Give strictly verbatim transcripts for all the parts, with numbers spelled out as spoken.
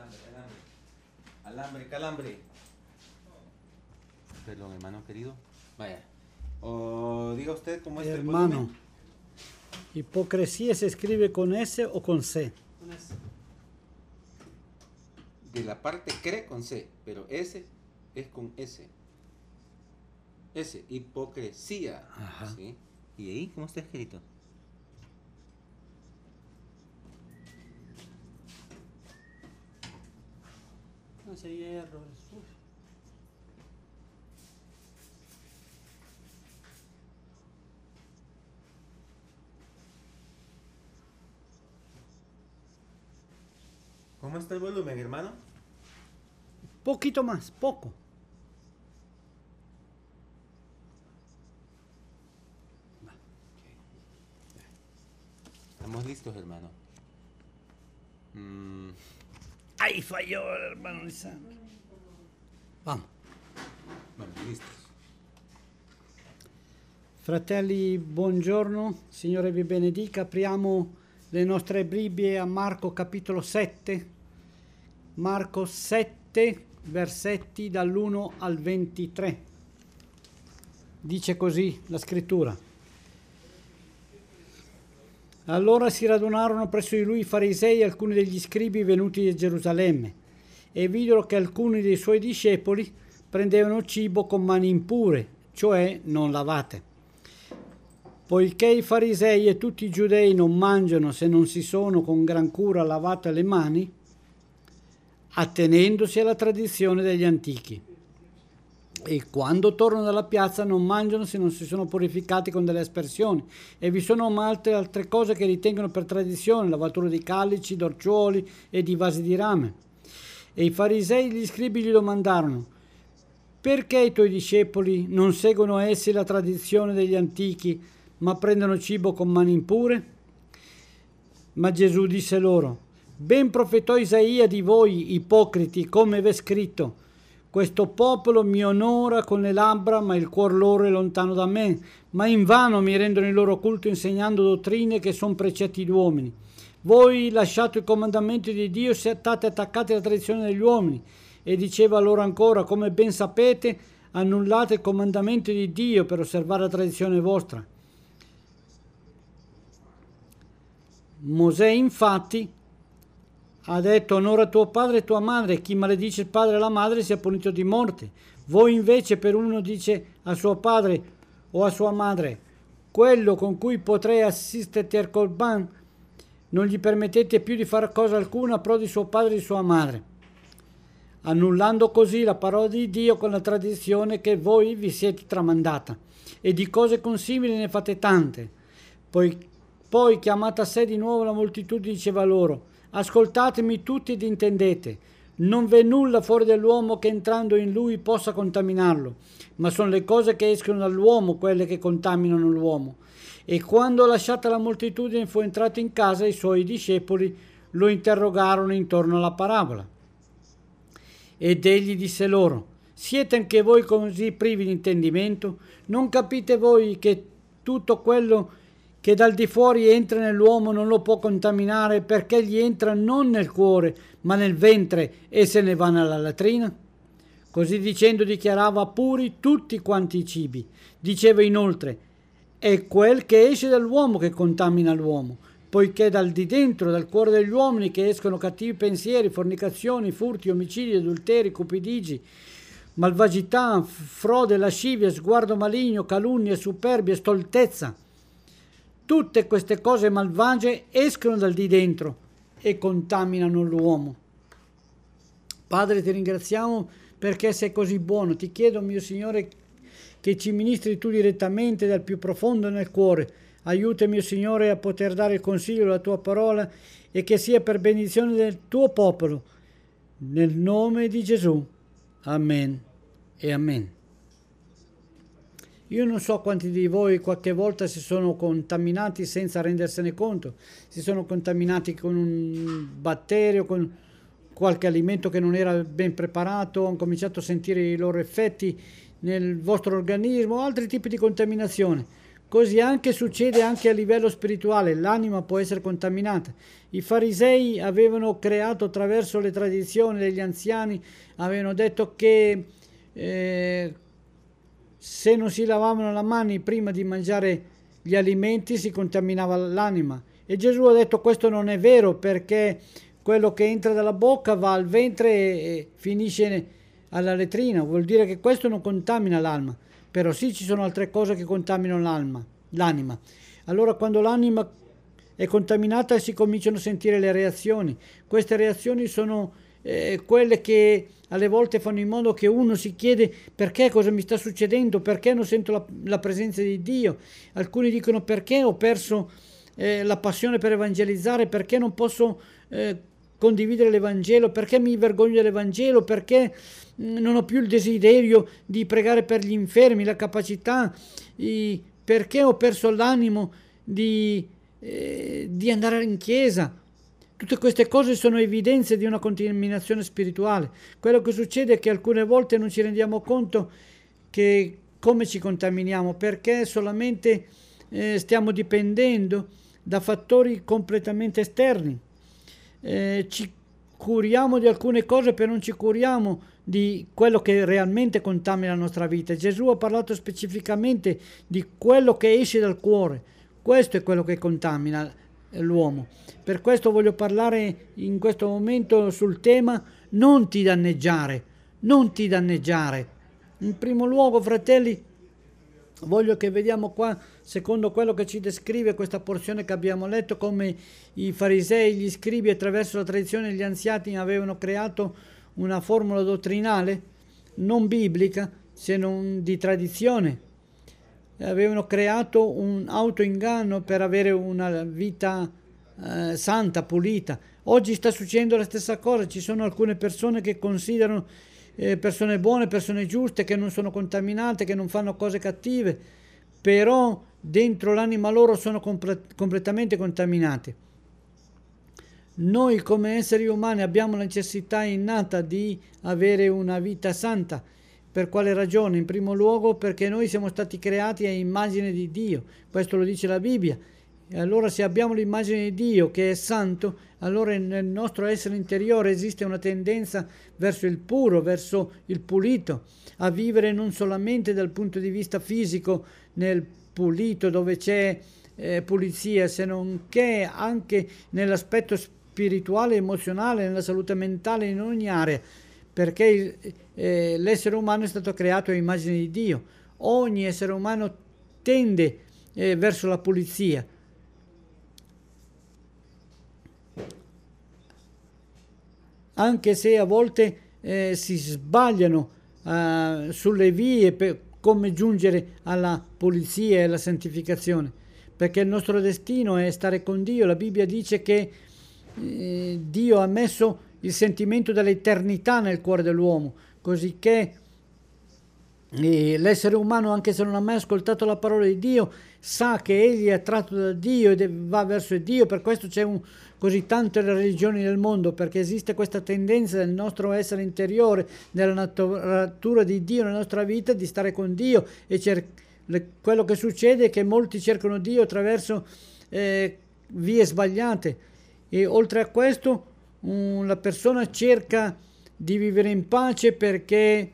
alambre, alambre. Alambre, calambre. Perdón, hermano querido. Vaya. O diga usted cómo es el Hermano, volumen. hipocresía se escribe con S o con C. Con S. De la parte cre con C, pero S es con S. S, hipocresía. Ajá. ¿Sí? ¿Y ahí cómo está escrito? No sería error. Uf. ¿Cómo está el volumen, hermano? Poquito más, poco. Estamos listos, hermano. Mm, Ahí falló el hermano Lisandro. Vamos. bueno, listos. Fratelli, buongiorno, Signore vi benedica. Apriamo le nostre Bibbie a Marco capitolo sette. Marco sette, versetti dall'uno al ventitré. Dice così la scrittura. Allora si radunarono presso di lui i farisei e alcuni degli scribi venuti da Gerusalemme e videro che alcuni dei suoi discepoli prendevano cibo con mani impure, cioè non lavate. Poiché i farisei e tutti i giudei non mangiano se non si sono con gran cura lavate le mani, attenendosi alla tradizione degli antichi. E quando tornano dalla piazza non mangiano se non si sono purificati con delle aspersioni. E vi sono molte altre cose che ritengono per tradizione, lavatura di calici, d'orciuoli e di vasi di rame. E i farisei e gli scribi gli domandarono: perché i tuoi discepoli non seguono essi la tradizione degli antichi, ma prendono cibo con mani impure? Ma Gesù disse loro: ben profetò Isaia di voi, ipocriti, come v'è scritto: questo popolo mi onora con le labbra, ma il cuor loro è lontano da me. Ma invano mi rendono il loro culto insegnando dottrine che sono precetti di uomini. Voi lasciate i comandamenti di Dio, state attaccati alla tradizione degli uomini. E diceva loro ancora: come ben sapete, annullate i comandamenti di Dio per osservare la tradizione vostra. Mosè infatti ha detto: onora tuo padre e tua madre, chi maledice il padre e la madre sia punito di morte. Voi invece per uno dice a suo padre o a sua madre: quello con cui potrei assisterti al Corban, non gli permettete più di fare cosa alcuna pro di suo padre e di sua madre, annullando così la parola di Dio con la tradizione che voi vi siete tramandata. E di cose consimili ne fate tante. Poi, poi chiamata a sé di nuovo la moltitudine, diceva loro: ascoltatemi tutti ed intendete, non v'è nulla fuori dell'uomo che entrando in lui possa contaminarlo, ma sono le cose che escono dall'uomo quelle che contaminano l'uomo. E quando lasciata la moltitudine fu entrato in casa, i suoi discepoli lo interrogarono intorno alla parabola. Ed egli disse loro: siete anche voi così privi di intendimento? Non capite voi che tutto quello che dal di fuori entra nell'uomo non lo può contaminare, perché gli entra non nel cuore ma nel ventre e se ne va nella latrina? Così dicendo dichiarava puri tutti quanti i cibi. Diceva inoltre: è quel che esce dall'uomo che contamina l'uomo, poiché dal di dentro, dal cuore degli uomini, che escono cattivi pensieri, fornicazioni, furti, omicidi, adulteri, cupidigi, malvagità, frode, lascivia, sguardo maligno, calunnia, superbia, stoltezza. Tutte queste cose malvagie escono dal di dentro e contaminano l'uomo. Padre, ti ringraziamo perché sei così buono. Ti chiedo, mio Signore, che ci ministri tu direttamente dal più profondo nel cuore. Aiuta, mio Signore, a poter dare il consiglio della tua parola e che sia per benedizione del tuo popolo. Nel nome di Gesù. Amen e amen. Io non so quanti di voi qualche volta si sono contaminati senza rendersene conto, si sono contaminati con un batterio, con qualche alimento che non era ben preparato, hanno cominciato a sentire i loro effetti nel vostro organismo, altri tipi di contaminazione. Così anche succede anche a livello spirituale, l'anima può essere contaminata. I farisei avevano creato attraverso le tradizioni degli anziani, avevano detto che eh, se non si lavavano le mani prima di mangiare gli alimenti si contaminava l'anima. E Gesù ha detto questo non è vero, perché quello che entra dalla bocca va al ventre e finisce alla letrina, vuol dire che questo non contamina l'alma. Però sì, ci sono altre cose che contaminano l'alma, l'anima. Allora quando l'anima è contaminata si cominciano a sentire le reazioni. Queste reazioni sono eh, quelle che alle volte fanno in modo che uno si chiede perché, cosa mi sta succedendo, perché non sento la, la presenza di Dio. Alcuni dicono perché ho perso eh, la passione per evangelizzare, perché non posso eh, condividere l'Evangelo, perché mi vergogno dell'Evangelo, perché non ho più il desiderio di pregare per gli infermi, la capacità, i, perché ho perso l'animo di, eh, di andare in chiesa. Tutte queste cose sono evidenze di una contaminazione spirituale. Quello che succede è che alcune volte non ci rendiamo conto che come ci contaminiamo, perché solamente eh, stiamo dipendendo da fattori completamente esterni. Eh, ci curiamo di alcune cose, però non ci curiamo di quello che realmente contamina la nostra vita. Gesù ha parlato specificamente di quello che esce dal cuore. Questo è quello che contamina l'uomo. Per questo voglio parlare in questo momento sul tema non ti danneggiare, non ti danneggiare. In primo luogo, fratelli, voglio che vediamo qua, secondo quello che ci descrive questa porzione che abbiamo letto, come i farisei, gli scribi, attraverso la tradizione degli anziani, avevano creato una formula dottrinale non biblica, se non di tradizione. Avevano creato un autoinganno per avere una vita eh, santa, pulita. Oggi sta succedendo la stessa cosa. Ci sono alcune persone che considerano eh, persone buone, persone giuste, che non sono contaminate, che non fanno cose cattive, però dentro l'anima loro sono comple- completamente contaminate. Noi come esseri umani abbiamo la necessità innata di avere una vita santa. Per quale ragione? In primo luogo perché noi siamo stati creati a immagine di Dio, questo lo dice la Bibbia. E allora se abbiamo l'immagine di Dio che è santo, allora nel nostro essere interiore esiste una tendenza verso il puro, verso il pulito, a vivere non solamente dal punto di vista fisico nel pulito dove c'è eh, pulizia, se non che anche nell'aspetto spirituale, emozionale, nella salute mentale, in ogni area, perché eh, l'essere umano è stato creato a immagine di Dio. Ogni essere umano tende eh, verso la pulizia. Anche se a volte eh, si sbagliano eh, sulle vie per come giungere alla pulizia e alla santificazione, perché il nostro destino è stare con Dio. La Bibbia dice che eh, Dio ha messo il sentimento dell'eternità nel cuore dell'uomo, così che eh, l'essere umano, anche se non ha mai ascoltato la parola di Dio, sa che egli è attratto da Dio e va verso Dio. Per questo c'è un, così tante le religioni del mondo, perché esiste questa tendenza nel nostro essere interiore, nella natura di Dio, nella nostra vita, di stare con Dio. E cer- le, quello che succede è che molti cercano Dio attraverso eh, vie sbagliate, e oltre a questo um, la persona cerca di vivere in pace perché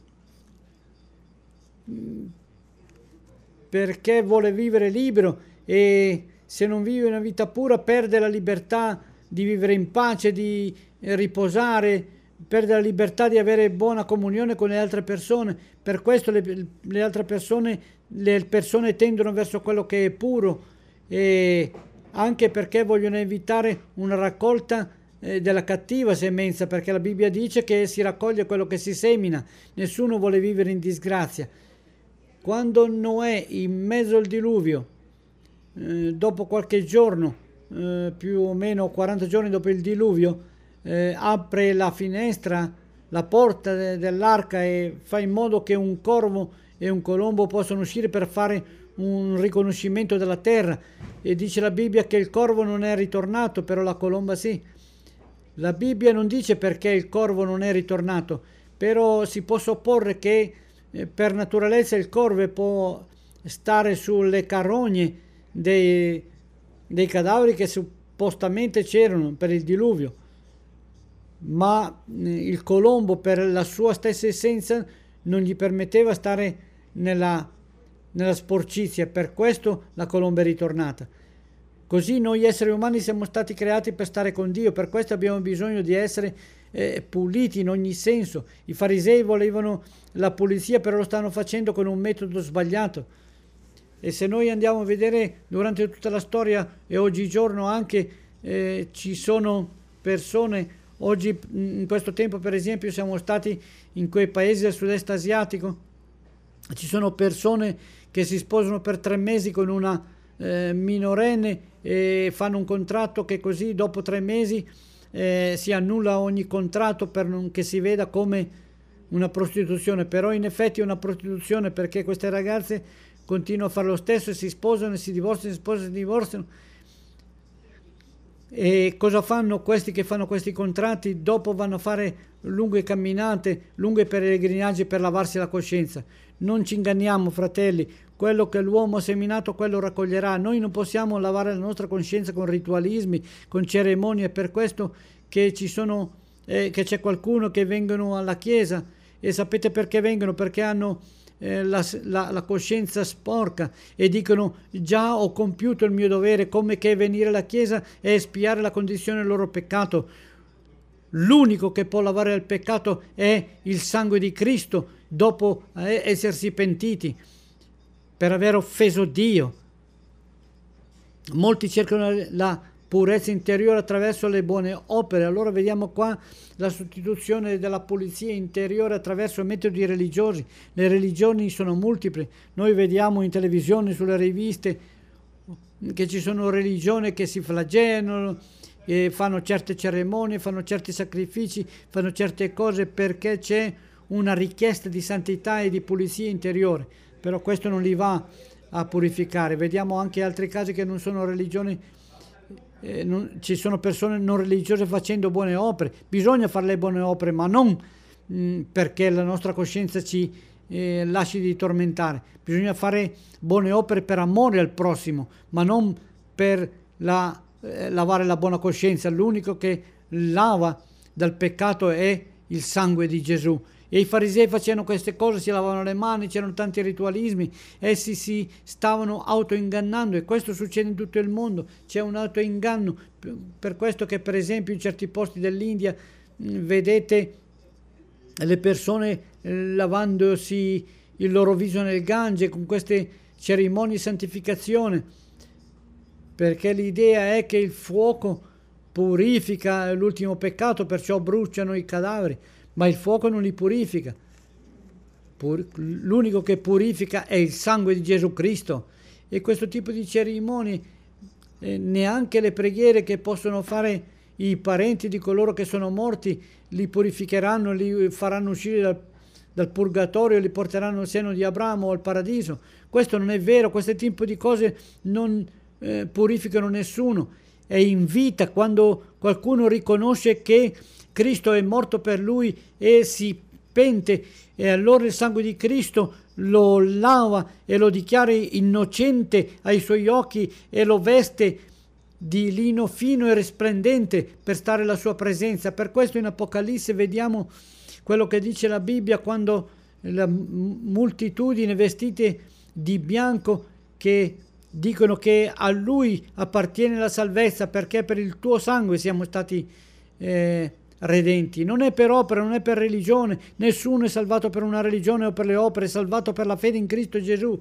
perché vuole vivere libero, e se non vive una vita pura perde la libertà di vivere in pace, di riposare, perde la libertà di avere buona comunione con le altre persone. Per questo le, le altre persone, le persone tendono verso quello che è puro, e anche perché vogliono evitare una raccolta eh, della cattiva semenza, perché la Bibbia dice che si raccoglie quello che si semina. Nessuno vuole vivere in disgrazia. Quando Noè, in mezzo al diluvio, eh, dopo qualche giorno, eh, più o meno quaranta giorni dopo il diluvio, eh, apre la finestra, la porta de- dell'arca e fa in modo che un corvo e un colombo possano uscire per fare un riconoscimento della terra, e dice la Bibbia che il corvo non è ritornato, però la colomba sì. La Bibbia non dice perché il corvo non è ritornato, però si può supporre che per naturalezza il corvo può stare sulle carogne dei, dei cadaveri che suppostamente c'erano per il diluvio, ma il Colombo, per la sua stessa essenza, non gli permetteva stare nella, nella sporcizia. Per questo la colomba è ritornata. Così noi esseri umani siamo stati creati per stare con Dio, per questo abbiamo bisogno di essere eh, puliti in ogni senso. I farisei volevano la pulizia, però lo stanno facendo con un metodo sbagliato. E se noi andiamo a vedere durante tutta la storia e oggigiorno anche, eh, ci sono persone, oggi in questo tempo per esempio siamo stati in quei paesi del sud-est asiatico, ci sono persone che si sposano per tre mesi con una eh, minorenne e fanno un contratto che così dopo tre mesi eh, si annulla ogni contratto per non che si veda come una prostituzione, però in effetti è una prostituzione, perché queste ragazze continuano a fare lo stesso e si sposano e si divorziano, si sposano e si divorziano. E cosa fanno questi che fanno questi contratti? Dopo vanno a fare lunghe camminate, lunghe peregrinaggi per lavarsi la coscienza. Non ci inganniamo, fratelli, quello che l'uomo ha seminato quello raccoglierà. Noi non possiamo lavare la nostra coscienza con ritualismi, con cerimonie. È per questo che ci sono eh, che c'è qualcuno che vengono alla chiesa, e sapete perché vengono? Perché hanno eh, la, la, la coscienza sporca e dicono: già ho compiuto il mio dovere, come che venire alla chiesa e espiare la condizione del loro peccato. L'unico che può lavare il peccato è il sangue di Cristo, dopo eh, essersi pentiti per aver offeso Dio. Molti cercano la purezza interiore attraverso le buone opere. Allora vediamo qua la sostituzione della pulizia interiore attraverso metodi religiosi. Le religioni sono multiple. Noi vediamo in televisione, sulle riviste, che ci sono religioni che si flagellano, e fanno certe cerimonie, fanno certi sacrifici, fanno certe cose perché c'è una richiesta di santità e di pulizia interiore, però questo non li va a purificare. Vediamo anche altri casi che non sono religioni, eh, non, ci sono persone non religiose facendo buone opere. Bisogna fare le buone opere, ma non mh, perché la nostra coscienza ci eh, lasci di tormentare. Bisogna fare buone opere per amore al prossimo, ma non per la lavare la buona coscienza. L'unico che lava dal peccato è il sangue di Gesù. E i farisei facevano queste cose, si lavavano le mani, c'erano tanti ritualismi, essi si stavano autoingannando, e questo succede in tutto il mondo, c'è un autoinganno. Per questo che per esempio in certi posti dell'India vedete le persone lavandosi il loro viso nel Gange con queste cerimonie di santificazione, perché l'idea è che il fuoco purifica l'ultimo peccato, perciò bruciano i cadaveri, ma il fuoco non li purifica. Pur- l'unico che purifica è il sangue di Gesù Cristo. E questo tipo di cerimonie, eh, neanche le preghiere che possono fare i parenti di coloro che sono morti, li purificheranno, li faranno uscire dal, dal purgatorio, li porteranno al seno di Abramo o al paradiso. Questo non è vero, questo tipo di cose non Eh, purificano nessuno. È in vita, quando qualcuno riconosce che Cristo è morto per lui e si pente, e allora il sangue di Cristo lo lava e lo dichiara innocente ai suoi occhi e lo veste di lino fino e risplendente per stare alla sua presenza. Per questo in Apocalisse vediamo quello che dice la Bibbia, quando la moltitudine vestite di bianco che dicono che a lui appartiene la salvezza, perché per il tuo sangue siamo stati eh, redenti. Non è per opera, non è per religione, nessuno è salvato per una religione o per le opere, è salvato per la fede in Cristo Gesù.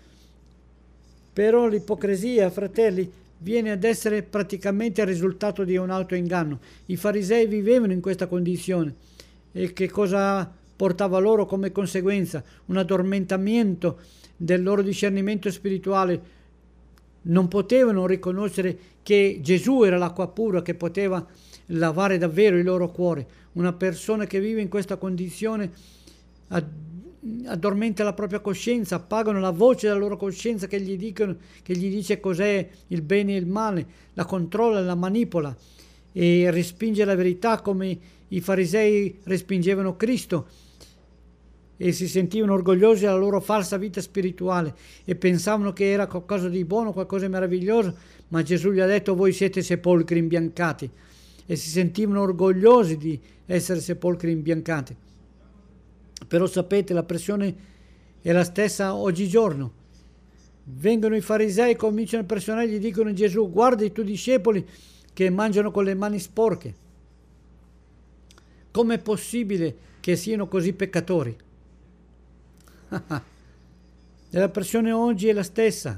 Però l'ipocrisia, fratelli, viene ad essere praticamente il risultato di un autoinganno. I farisei vivevano in questa condizione, e che cosa portava loro come conseguenza? Un addormentamento del loro discernimento spirituale. Non potevano riconoscere che Gesù era l'acqua pura che poteva lavare davvero il loro cuore. Una persona che vive in questa condizione addormenta la propria coscienza, appagano la voce della loro coscienza che gli, dicono, che gli dice cos'è il bene e il male, la controlla, la manipola e respinge la verità come i farisei respingevano Cristo. e si sentivano orgogliosi della loro falsa vita spirituale e pensavano che era qualcosa di buono, qualcosa di meraviglioso, ma Gesù gli ha detto: voi siete sepolcri imbiancati, e si sentivano orgogliosi di essere sepolcri imbiancati. Però sapete, la pressione è la stessa oggigiorno. Vengono i farisei e cominciano a pressionare, gli dicono a Gesù: guarda i tuoi discepoli che mangiano con le mani sporche. Com'è possibile che siano così peccatori? E la pressione oggi è la stessa.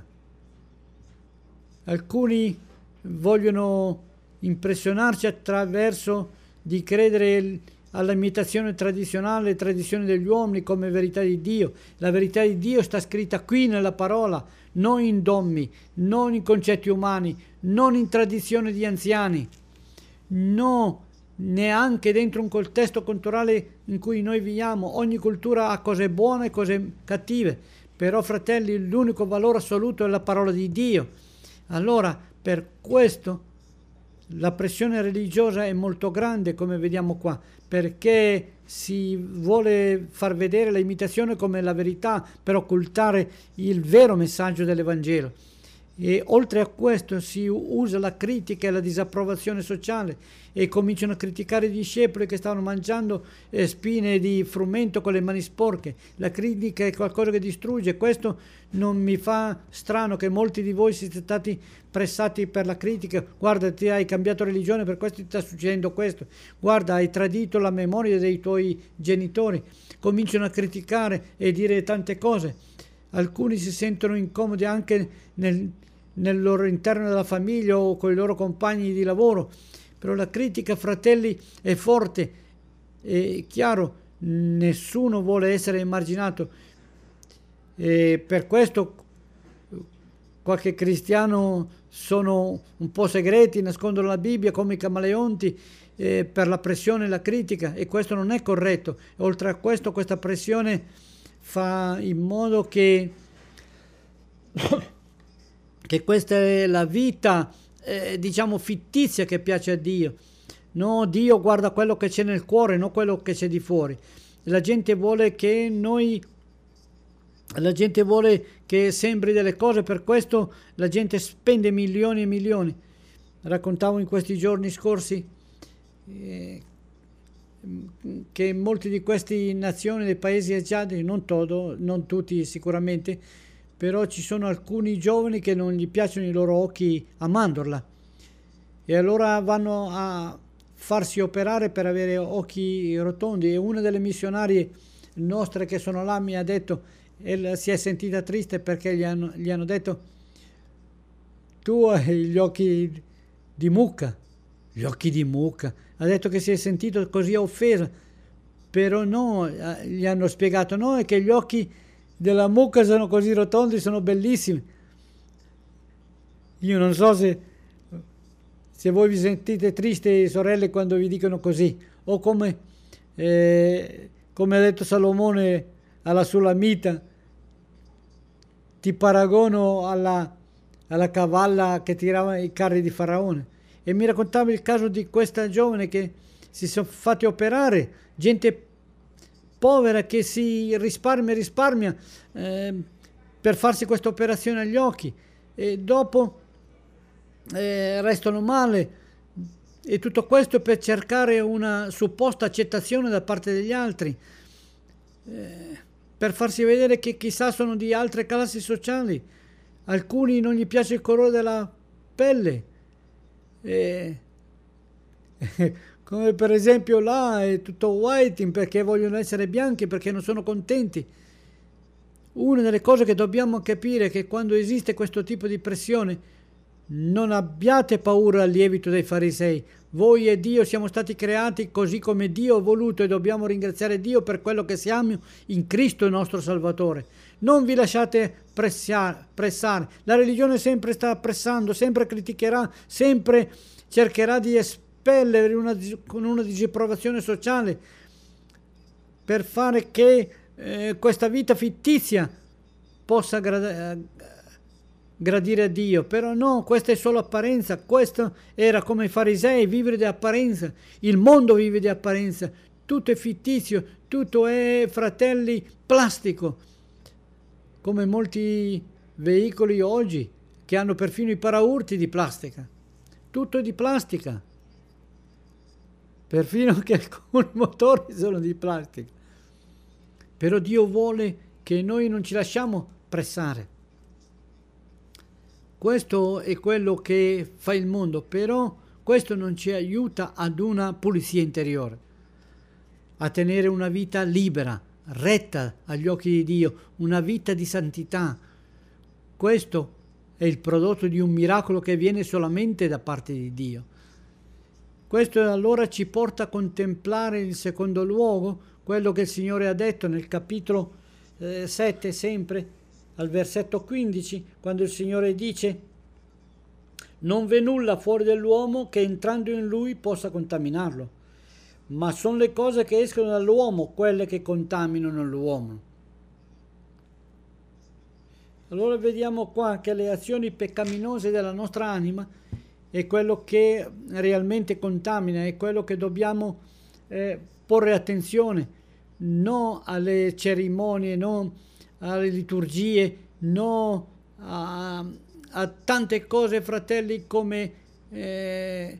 Alcuni vogliono impressionarci attraverso di credere all'imitazione tradizionale, le tradizioni degli uomini come verità di Dio. La verità di Dio sta scritta qui nella parola, non in dogmi, non in concetti umani, non in tradizioni di anziani, no, neanche dentro un contesto culturale in cui noi viviamo. Ogni cultura ha cose buone e cose cattive, però fratelli, l'unico valore assoluto è la parola di Dio. Allora, per questo la pressione religiosa è molto grande, come vediamo qua, perché si vuole far vedere l'imitazione come la verità per occultare il vero messaggio dell'Evangelo. E oltre a questo si usa la critica e la disapprovazione sociale, e cominciano a criticare i discepoli che stavano mangiando eh, spine di frumento con le mani sporche. La critica è qualcosa che distrugge. Questo non mi fa strano che molti di voi siete stati pressati per la critica. Guarda, ti hai cambiato religione, per questo ti sta succedendo questo. Guarda, hai tradito la memoria dei tuoi genitori. Cominciano a criticare e dire tante cose. Alcuni si sentono incomodi anche nel, nel loro interno della famiglia o con i loro compagni di lavoro. Però la critica, fratelli, è forte. È chiaro, nessuno vuole essere emarginato. E per questo qualche cristiano sono un po' segreti, nascondono la Bibbia come i camaleonti eh, per la pressione e la critica, e questo non è corretto. Oltre a questo, questa pressione fa in modo che che questa è la vita eh, diciamo fittizia che piace a Dio. No, Dio guarda quello che c'è nel cuore, non quello che c'è di fuori. La gente vuole che noi la gente vuole che sembri delle cose, per questo la gente spende milioni e milioni. Raccontavo in questi giorni scorsi eh, che molti di queste nazioni, dei paesi agiati, non, todo, non tutti sicuramente, però ci sono alcuni giovani che non gli piacciono i loro occhi a mandorla, e allora vanno a farsi operare per avere occhi rotondi. E una delle missionarie nostre che sono là mi ha detto, e si è sentita triste perché gli hanno, gli hanno detto: tu hai gli occhi di mucca. Gli occhi di mucca. Ha detto che si è sentito così offesa, però no, gli hanno spiegato no, è che gli occhi della mucca sono così rotondi, sono bellissimi. Io non so se, se voi vi sentite tristi, sorelle, quando vi dicono così, o come, eh, come ha detto Salomone alla Sulamita: ti paragono alla, alla cavalla che tirava i carri di Faraone. E mi raccontava il caso di questa giovane che si sono fatti operare, gente povera che si risparmia risparmia eh, per farsi questa operazione agli occhi, e dopo eh, restano male, e tutto questo per cercare una supposta accettazione da parte degli altri, eh, per farsi vedere che chissà sono di altre classi sociali. Alcuni non gli piace il colore della pelle, eh, come per esempio là è tutto whiting perché vogliono essere bianchi, perché non sono contenti. Una delle cose che dobbiamo capire è che quando esiste questo tipo di pressione, non abbiate paura al lievito dei farisei. Voi e Dio siamo stati creati così come Dio ha voluto, e dobbiamo ringraziare Dio per quello che siamo in Cristo, il nostro Salvatore. Non vi lasciate pressare, pressare. La religione sempre sta pressando, sempre criticherà, sempre cercherà di espellere una, con una disapprovazione sociale per fare che eh, questa vita fittizia possa gra- gradire a Dio. Però no, questa è solo apparenza. Questo era come i farisei, vivere di apparenza. Il mondo vive di apparenza. tutto è fittizio, tutto è, fratelli, plastico, come molti veicoli oggi che hanno perfino i paraurti di plastica. Tutto è di plastica, perfino che alcuni motori sono di plastica. Però Dio vuole che noi non ci lasciamo pressare. Questo è quello che fa il mondo, però questo non ci aiuta ad una pulizia interiore, a tenere una vita libera, retta agli occhi di Dio, una vita di santità. Questo è il prodotto di un miracolo che viene solamente da parte di Dio. Questo allora ci porta a contemplare in secondo luogo quello che il Signore ha detto nel capitolo eh, sette, sempre al versetto quindici, quando il Signore dice: non v'è nulla fuori dell'uomo che entrando in lui possa contaminarlo, ma sono le cose che escono dall'uomo quelle che contaminano l'uomo. Allora vediamo qua che le azioni peccaminose della nostra anima è quello che realmente contamina, è quello che dobbiamo eh, porre attenzione, non alle cerimonie, non alle liturgie, non a, a tante cose, fratelli, come, eh,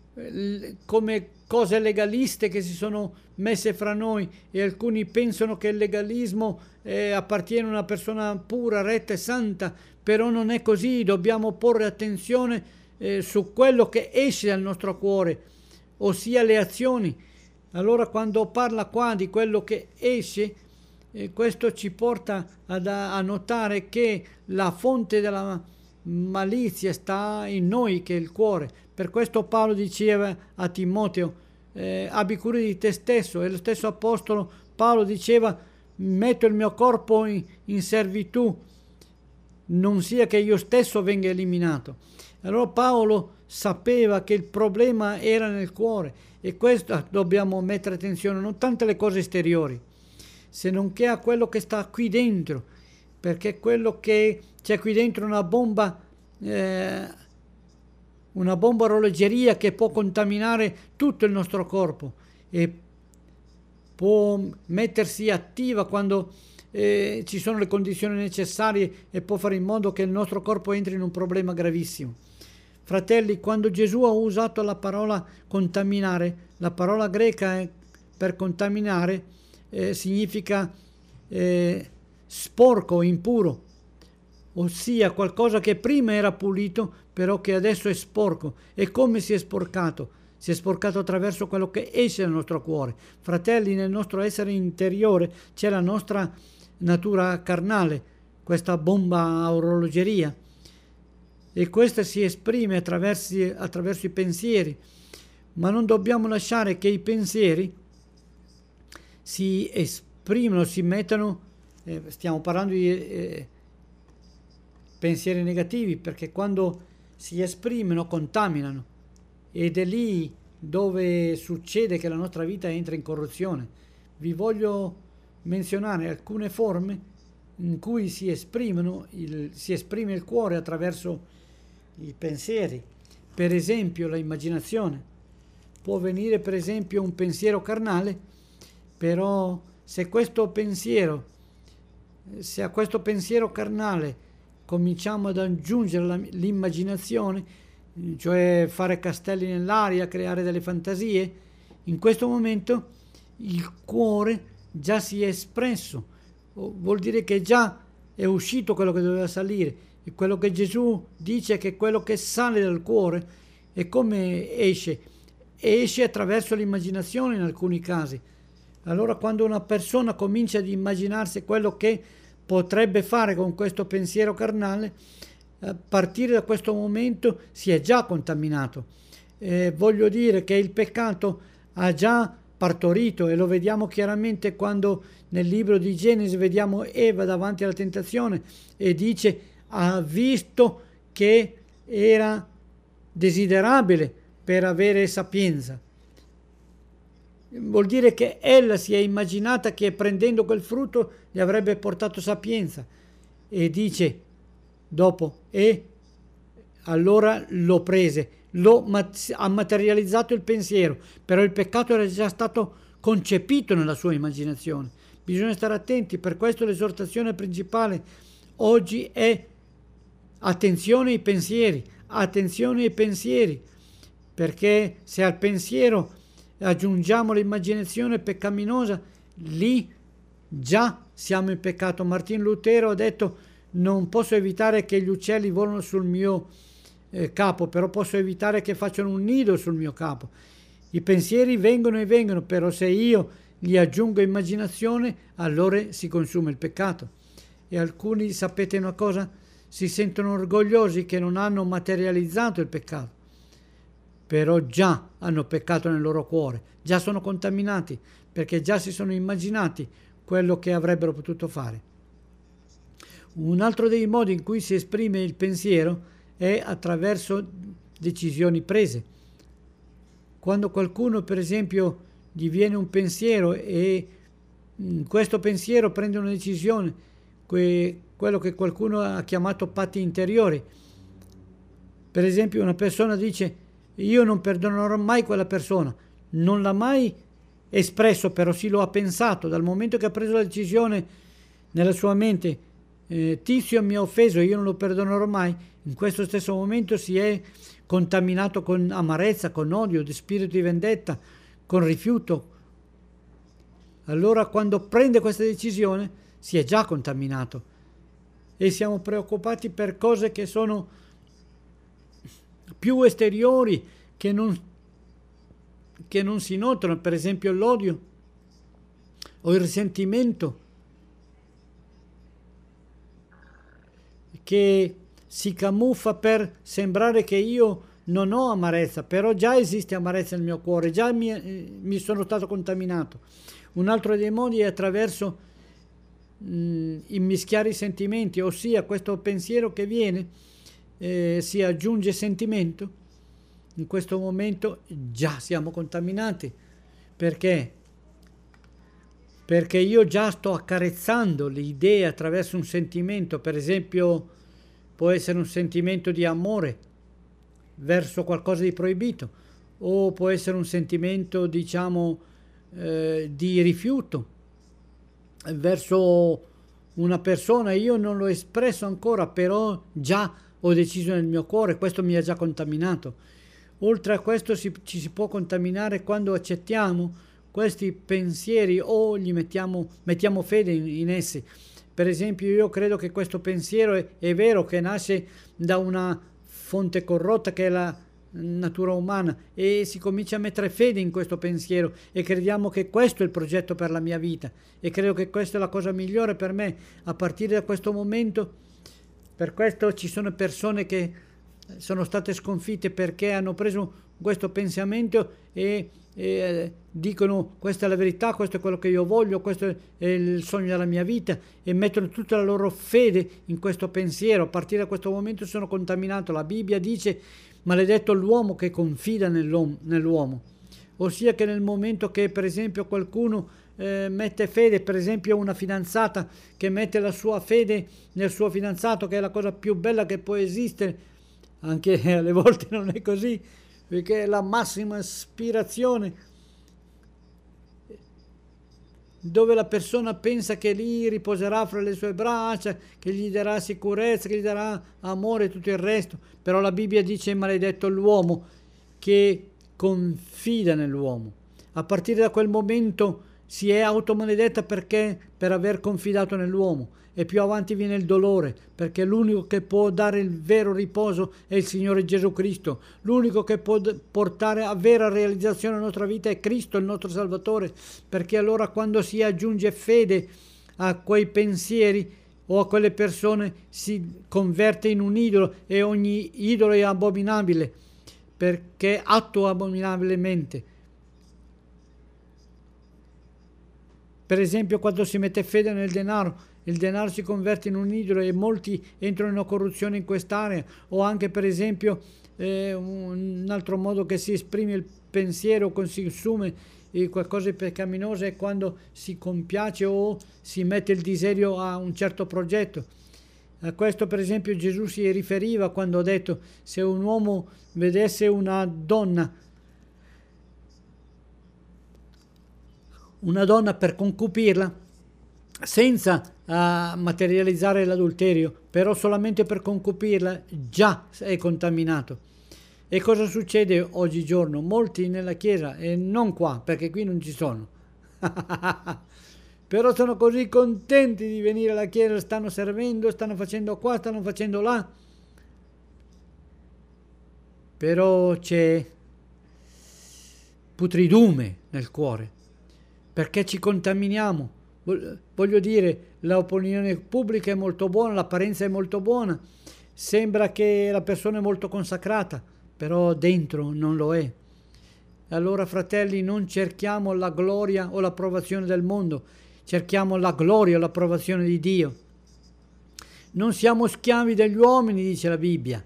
come cose legaliste che si sono messe fra noi, e alcuni pensano che il legalismo eh, appartiene a una persona pura, retta e santa, però non è così. Dobbiamo porre attenzione eh, su quello che esce dal nostro cuore, ossia le azioni. Allora quando parla qua di quello che esce, eh, questo ci porta ad, a notare che la fonte della malizia sta in noi, che è il cuore. Per questo Paolo diceva a Timoteo: eh, abbi cura di te stesso, e lo stesso apostolo Paolo diceva: metto il mio corpo in, in servitù, non sia che io stesso venga eliminato. Allora Paolo sapeva che il problema era nel cuore, e questo dobbiamo mettere attenzione, non tanto alle cose esteriori, se non che a quello che sta qui dentro, perché quello che c'è qui dentro è una bomba eh, una bomba a orologeria che può contaminare tutto il nostro corpo e può mettersi attiva quando eh, ci sono le condizioni necessarie, e può fare in modo che il nostro corpo entri in un problema gravissimo. Fratelli, quando Gesù ha usato la parola contaminare, la parola greca per contaminare eh, significa eh, sporco, impuro, ossia qualcosa che prima era pulito però che adesso è sporco. E come si è sporcato? Si è sporcato attraverso quello che esce dal nostro cuore. Fratelli, nel nostro essere interiore c'è la nostra natura carnale, questa bomba a orologeria, e questa si esprime attraverso, attraverso i pensieri, ma non dobbiamo lasciare che i pensieri si esprimano, si mettano, eh, stiamo parlando di eh, pensieri negativi, perché quando si esprimono contaminano, ed è lì dove succede che la nostra vita entra in corruzione. Vi voglio menzionare alcune forme in cui si esprimono il, si esprime il cuore attraverso i pensieri. Per esempio la immaginazione. Può venire per esempio un pensiero carnale, però se questo pensiero se a questo pensiero carnale cominciamo ad aggiungere l'immaginazione, cioè fare castelli nell'aria, creare delle fantasie, in questo momento il cuore già si è espresso, vuol dire che già è uscito quello che doveva salire. E quello che Gesù dice è che quello che sale dal cuore è come esce, esce attraverso l'immaginazione in alcuni casi. Allora quando una persona comincia ad immaginarsi quello che potrebbe fare con questo pensiero carnale, a partire da questo momento si è già contaminato. Eh, voglio dire che il peccato ha già partorito, e lo vediamo chiaramente quando nel libro di Genesi vediamo Eva davanti alla tentazione e dice: ha visto che era desiderabile per avere sapienza. Vuol dire che ella si è immaginata che prendendo quel frutto gli avrebbe portato sapienza, e dice dopo: e allora lo prese, lo, ha materializzato il pensiero, però il peccato era già stato concepito nella sua immaginazione. Bisogna stare attenti, per questo l'esortazione principale oggi è attenzione ai pensieri, attenzione ai pensieri, perché se al pensiero aggiungiamo l'immaginazione peccaminosa, lì già siamo in peccato. Martin Lutero ha detto: non posso evitare che gli uccelli volano sul mio eh, capo, però posso evitare che facciano un nido sul mio capo. I pensieri vengono e vengono, però se io gli aggiungo immaginazione, allora si consuma il peccato. E alcuni, sapete una cosa, si sentono orgogliosi che non hanno materializzato il peccato, però già hanno peccato nel loro cuore, già sono contaminati, perché già si sono immaginati quello che avrebbero potuto fare. Un altro dei modi in cui si esprime il pensiero è attraverso decisioni prese. Quando qualcuno, per esempio, gli viene un pensiero e in questo pensiero prende una decisione, que- quello che qualcuno ha chiamato patti interiori. Per esempio, una persona dice: io non perdonerò mai quella persona, non l'ha mai espresso, però sì lo ha pensato. Dal momento che ha preso la decisione nella sua mente, eh, Tizio mi ha offeso, io non lo perdonerò mai, in questo stesso momento si è contaminato con amarezza, con odio, di spirito di vendetta, con rifiuto. Allora quando prende questa decisione si è già contaminato e siamo preoccupati per cose che sono più esteriori, che non, che non si notano, per esempio l'odio o il risentimento, che si camuffa per sembrare che io non ho amarezza, però già esiste amarezza nel mio cuore, già mi, eh, mi sono stato contaminato. Un altro dei modi è attraverso mh, immischiare i sentimenti, ossia questo pensiero che viene, eh, si aggiunge sentimento. In questo momento già siamo contaminati. Perché? Perché io già sto accarezzando l'idea attraverso un sentimento, per esempio può essere un sentimento di amore verso qualcosa di proibito, o può essere un sentimento, diciamo, eh, di rifiuto verso una persona. Io non l'ho espresso ancora, però già ho deciso nel mio cuore, questo mi ha già contaminato. Oltre a questo si, ci si può contaminare quando accettiamo questi pensieri o gli mettiamo, mettiamo fede in, in essi. Per esempio, io credo che questo pensiero è, è vero, che nasce da una fonte corrotta che è la natura umana, e si comincia a mettere fede in questo pensiero e crediamo che questo è il progetto per la mia vita, e credo che questa è la cosa migliore per me a partire da questo momento. Per questo ci sono persone che sono state sconfitte perché hanno preso questo pensamento e, e dicono: questa è la verità, questo è quello che io voglio, questo è il sogno della mia vita, e mettono tutta la loro fede in questo pensiero. A partire da questo momento sono contaminato. La Bibbia dice: maledetto l'uomo che confida nell'uomo. Ossia che nel momento che per esempio qualcuno eh, mette fede, per esempio una fidanzata che mette la sua fede nel suo fidanzato, che è la cosa più bella che può esistere, anche alle volte non è così, perché è la massima ispirazione, dove la persona pensa che lì riposerà fra le sue braccia, che gli darà sicurezza, che gli darà amore e tutto il resto. Però la Bibbia dice: maledetto l'uomo che confida nell'uomo. A partire da quel momento si è automaledetta, perché per aver confidato nell'uomo. E più avanti viene il dolore, perché l'unico che può dare il vero riposo è il Signore Gesù Cristo. L'unico che può portare a vera realizzazione nella nostra vita è Cristo, il nostro Salvatore, perché allora quando si aggiunge fede a quei pensieri o a quelle persone si converte in un idolo, e ogni idolo è abominabile, perché attua abominabilmente. Per esempio, quando si mette fede nel denaro, il denaro si converte in un idolo e molti entrano in una corruzione in quest'area. O anche per esempio eh, un altro modo che si esprime il pensiero, si consume eh, qualcosa di peccaminoso, è quando si compiace o si mette il desiderio a un certo progetto. A questo per esempio Gesù si riferiva quando ha detto: se un uomo vedesse una donna una donna per concupirla, senza uh, materializzare l'adulterio, però solamente per concupirla, già è contaminato. E cosa succede oggigiorno? Molti nella chiesa, e non qua, perché qui non ci sono, però sono così contenti di venire alla chiesa, stanno servendo, stanno facendo qua, stanno facendo là, però c'è putridume nel cuore, perché ci contaminiamo. Voglio dire, l'opinione pubblica è molto buona, l'apparenza è molto buona, sembra che la persona è molto consacrata, però dentro non lo è. Allora, fratelli, non cerchiamo la gloria o l'approvazione del mondo, cerchiamo la gloria o l'approvazione di Dio. Non siamo schiavi degli uomini, dice la Bibbia.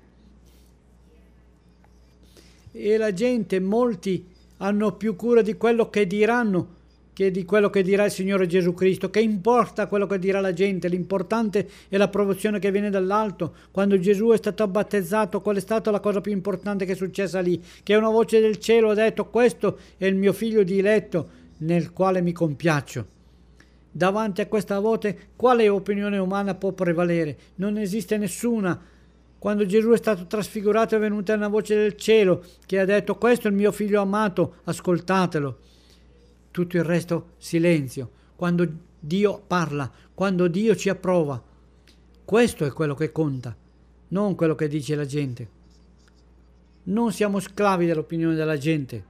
E la gente, molti hanno più cura di quello che diranno che di quello che dirà il Signore Gesù Cristo. Che importa quello che dirà la gente? L'importante è l'approvazione che viene dall'alto. Quando Gesù è stato battezzato, qual è stata la cosa più importante che è successa lì? Che una voce del cielo ha detto: questo è il mio figlio diletto nel quale mi compiaccio. Davanti a questa voce quale opinione umana può prevalere? Non esiste nessuna. Quando Gesù è stato trasfigurato è venuta una voce del cielo che ha detto: questo è il mio figlio amato, ascoltatelo. Tutto il resto silenzio. Quando Dio parla, quando Dio ci approva, questo è quello che conta, non quello che dice la gente. Non siamo sclavi dell'opinione della gente.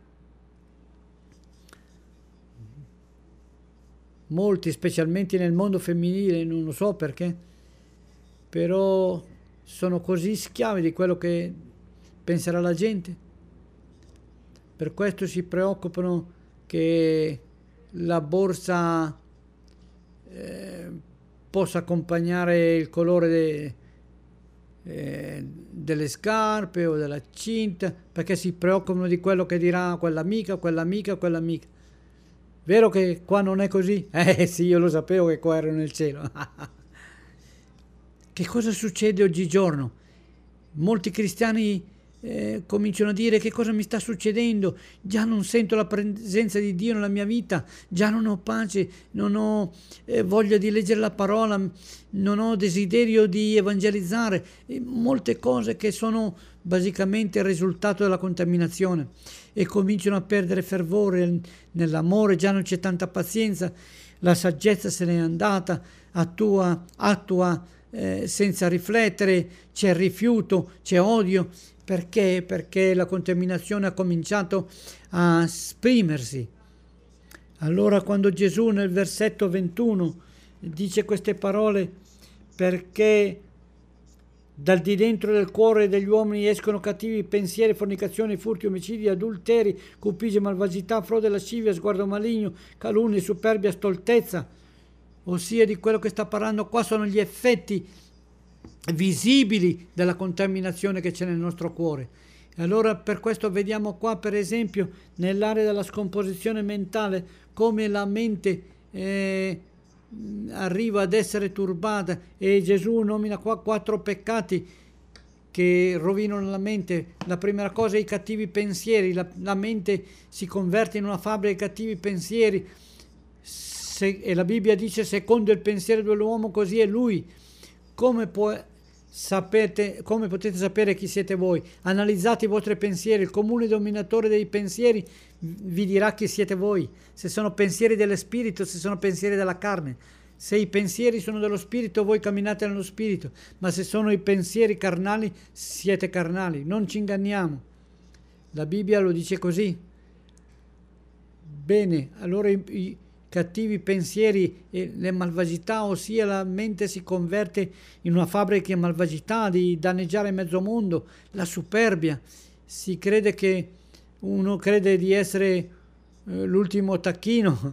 Molti, specialmente nel mondo femminile, non lo so perché, però sono così schiavi di quello che penserà la gente. Per questo si preoccupano che la borsa eh, possa accompagnare il colore de, eh, delle scarpe o della cinta, perché si preoccupano di quello che dirà quell'amica, quell'amica, quell'amica. Vero che qua non è così? Eh sì, io lo sapevo che qua ero nel cielo. Che cosa succede oggigiorno? Molti cristiani Eh, cominciano a dire: che cosa mi sta succedendo? Già non sento la presenza di Dio nella mia vita, già non ho pace, non ho eh, voglia di leggere la parola, non ho desiderio di evangelizzare, e molte cose che sono basicamente il risultato della contaminazione, e cominciano a perdere fervore nell'amore, già non c'è tanta pazienza, la saggezza se n'è andata, attua, attua eh, senza riflettere, c'è rifiuto, c'è odio. Perché? Perché la contaminazione ha cominciato a esprimersi. Allora, quando Gesù nel versetto ventuno dice queste parole: perché dal di dentro del cuore degli uomini escono cattivi pensieri, fornicazioni, furti, omicidi, adulteri, cupigie, malvagità, frode, lascivia, sguardo maligno, calunnie, superbia, stoltezza. Ossia, di quello che sta parlando qua sono gli effetti visibili della contaminazione che c'è nel nostro cuore. E allora per questo vediamo qua, per esempio, nell'area della scomposizione mentale, come la mente eh, arriva ad essere turbata, e Gesù nomina qua quattro peccati che rovinano la mente. La prima cosa è i cattivi pensieri. La, la mente si converte in una fabbrica di cattivi pensieri, Se, e la Bibbia dice: secondo il pensiero dell'uomo così è lui. Come può Sapete, come potete sapere chi siete voi? Analizzate i vostri pensieri. Il comune dominatore dei pensieri vi dirà chi siete voi. Se sono pensieri dello spirito, se sono pensieri della carne. Se i pensieri sono dello spirito, voi camminate nello spirito, ma se sono i pensieri carnali, siete carnali. Non ci inganniamo. La Bibbia lo dice così. Bene, allora i, i cattivi pensieri e le malvagità, ossia la mente si converte in una fabbrica di malvagità, di danneggiare mezzo mondo, la superbia. Si crede che uno crede di essere eh, l'ultimo tacchino,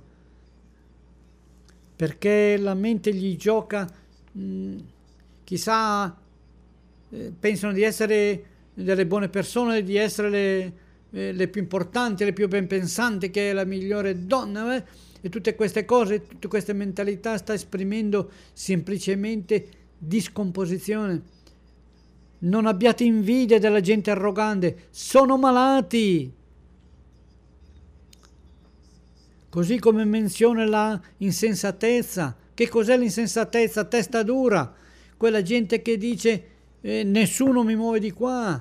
perché la mente gli gioca, mh, chissà, eh, pensano di essere delle buone persone, di essere le, eh, le più importanti, le più ben pensanti, che è la migliore donna, eh? E tutte queste cose, tutte queste mentalità sta esprimendo semplicemente discomposizione. Non abbiate invidia della gente arrogante, sono malati. Così come menziona la insensatezza. Che cos'è l'insensatezza? Testa dura, quella gente che dice eh, nessuno mi muove di qua.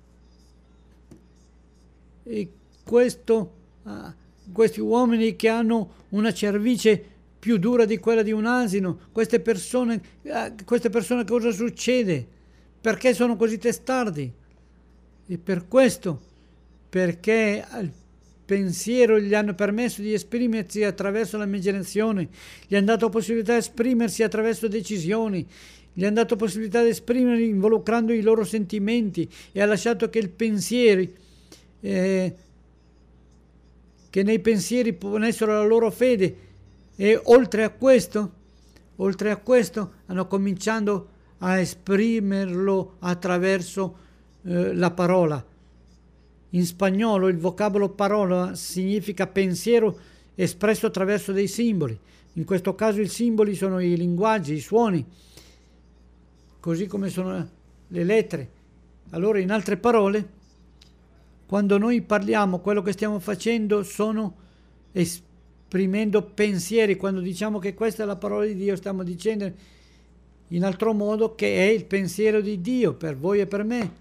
E questo, ah, questi uomini che hanno una cervice più dura di quella di un asino, queste persone, ah, queste persone cosa succede? Perché sono così testardi? E per questo, perché al pensiero gli hanno permesso di esprimersi attraverso l'immaginazione, gli hanno dato possibilità di esprimersi attraverso decisioni, gli hanno dato possibilità di esprimersi involucrando i loro sentimenti, e ha lasciato che il pensiero, eh, che nei pensieri ponessero la loro fede, e oltre a questo, oltre a questo hanno cominciato a esprimerlo attraverso eh, la parola. In spagnolo il vocabolo parola significa pensiero espresso attraverso dei simboli. In questo caso i simboli sono i linguaggi, i suoni, così come sono le lettere. Allora, in altre parole, quando noi parliamo, quello che stiamo facendo sono esprimendo pensieri. Quando diciamo che questa è la parola di Dio, stiamo dicendo in altro modo che è il pensiero di Dio per voi e per me.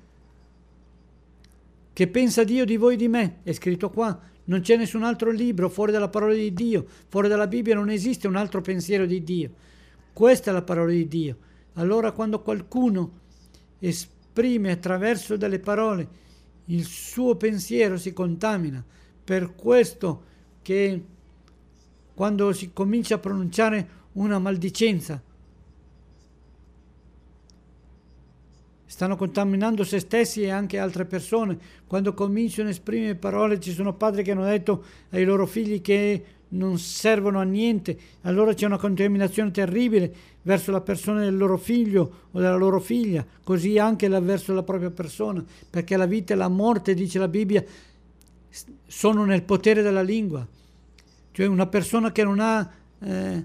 Che pensa Dio di voi e di me? È scritto qua. Non c'è nessun altro libro fuori dalla parola di Dio. Fuori dalla Bibbia non esiste un altro pensiero di Dio. Questa è la parola di Dio. Allora, quando qualcuno esprime attraverso delle parole il suo pensiero, si contamina. Per questo che quando si comincia a pronunciare una maldicenza, stanno contaminando se stessi e anche altre persone. Quando cominciano a esprimere parole, ci sono padri che hanno detto ai loro figli che non servono a niente, allora c'è una contaminazione terribile verso la persona del loro figlio o della loro figlia, così anche verso la propria persona, perché la vita e la morte, dice la Bibbia, sono nel potere della lingua. Cioè una persona che non ha eh,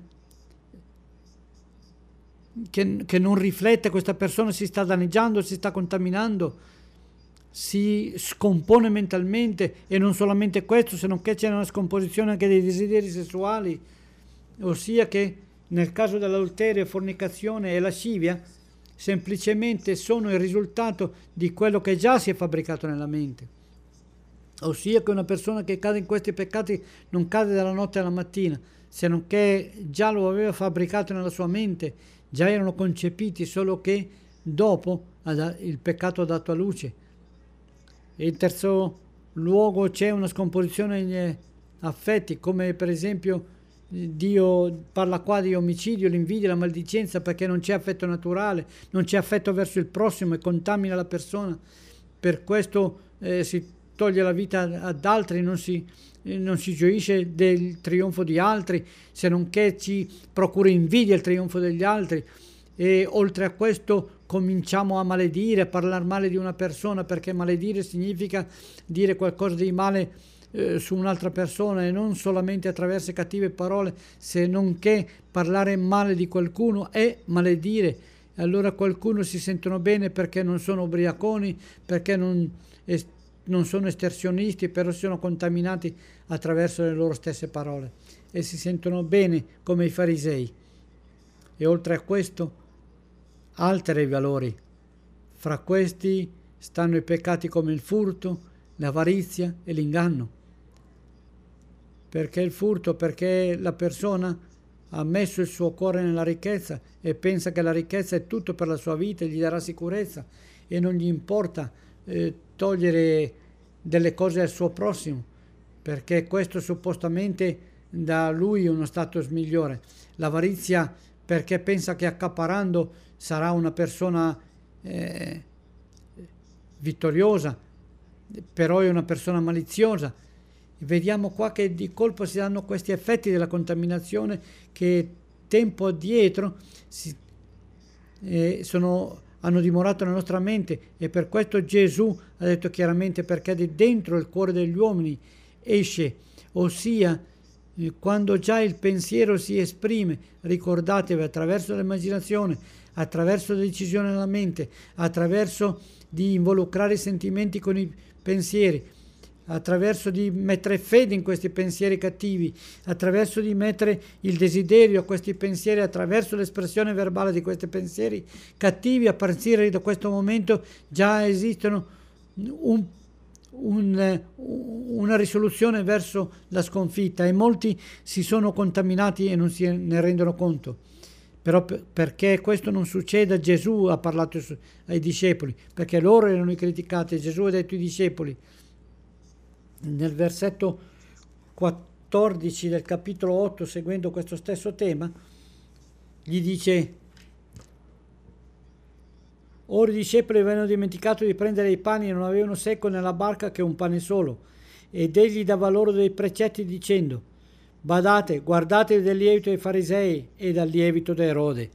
Che, che non riflette, questa persona si sta danneggiando, si sta contaminando, si scompone mentalmente. E non solamente questo, se non che c'è una scomposizione anche dei desideri sessuali, ossia che nel caso dell'adulterio, fornicazione e lascivia semplicemente sono il risultato di quello che già si è fabbricato nella mente, ossia che una persona che cade in questi peccati non cade dalla notte alla mattina, se non che già lo aveva fabbricato nella sua mente, già erano concepiti, solo che dopo il peccato ha dato a luce. E in terzo luogo c'è una scomposizione negli affetti, come per esempio Dio parla qua di omicidio, l'invidia, la maldicenza, perché non c'è affetto naturale, non c'è affetto verso il prossimo e contamina la persona. Per questo eh, si toglie la vita ad altri, non si non si gioisce del trionfo di altri, se non che ci procura invidia il trionfo degli altri. E oltre a questo cominciamo a maledire, a parlare male di una persona, perché maledire significa dire qualcosa di male eh, su un'altra persona, e non solamente attraverso cattive parole, se non che parlare male di qualcuno è maledire. Allora qualcuno si sentono bene perché non sono ubriaconi, perché non est- non sono estersionisti, però sono contaminati attraverso le loro stesse parole, e si sentono bene come i farisei. E oltre a questo altera i valori. Fra questi stanno i peccati come il furto, l'avarizia e l'inganno. Perché il furto? Perché la persona ha messo il suo cuore nella ricchezza e pensa che la ricchezza è tutto per la sua vita e gli darà sicurezza, e non gli importa eh, togliere delle cose al suo prossimo, perché questo suppostamente dà a lui uno status migliore. L'avarizia perché pensa che accaparando sarà una persona eh, vittoriosa, però è una persona maliziosa. Vediamo qua che di colpo si danno questi effetti della contaminazione che tempo addietro si, eh, sono hanno dimorato nella nostra mente, e per questo Gesù ha detto chiaramente, perché di dentro il cuore degli uomini esce, ossia eh, quando già il pensiero si esprime, ricordatevi, attraverso l'immaginazione, attraverso la decisione nella mente, attraverso di involucrare i sentimenti con i pensieri, attraverso di mettere fede in questi pensieri cattivi, attraverso di mettere il desiderio a questi pensieri, attraverso l'espressione verbale di questi pensieri cattivi, a partire da questo momento già esistono un, un, una risoluzione verso la sconfitta, e molti si sono contaminati e non se ne rendono conto. Però perché questo non succeda, Gesù ha parlato ai discepoli, perché loro erano i criticati. Gesù ha detto ai discepoli, nel versetto quattordici del capitolo otto, seguendo questo stesso tema, gli dice: ora i discepoli avevano dimenticato di prendere i pani e non avevano secco nella barca che un pane solo, ed egli dava loro dei precetti dicendo: badate, guardatevi del lievito dei farisei e dal lievito di Erode.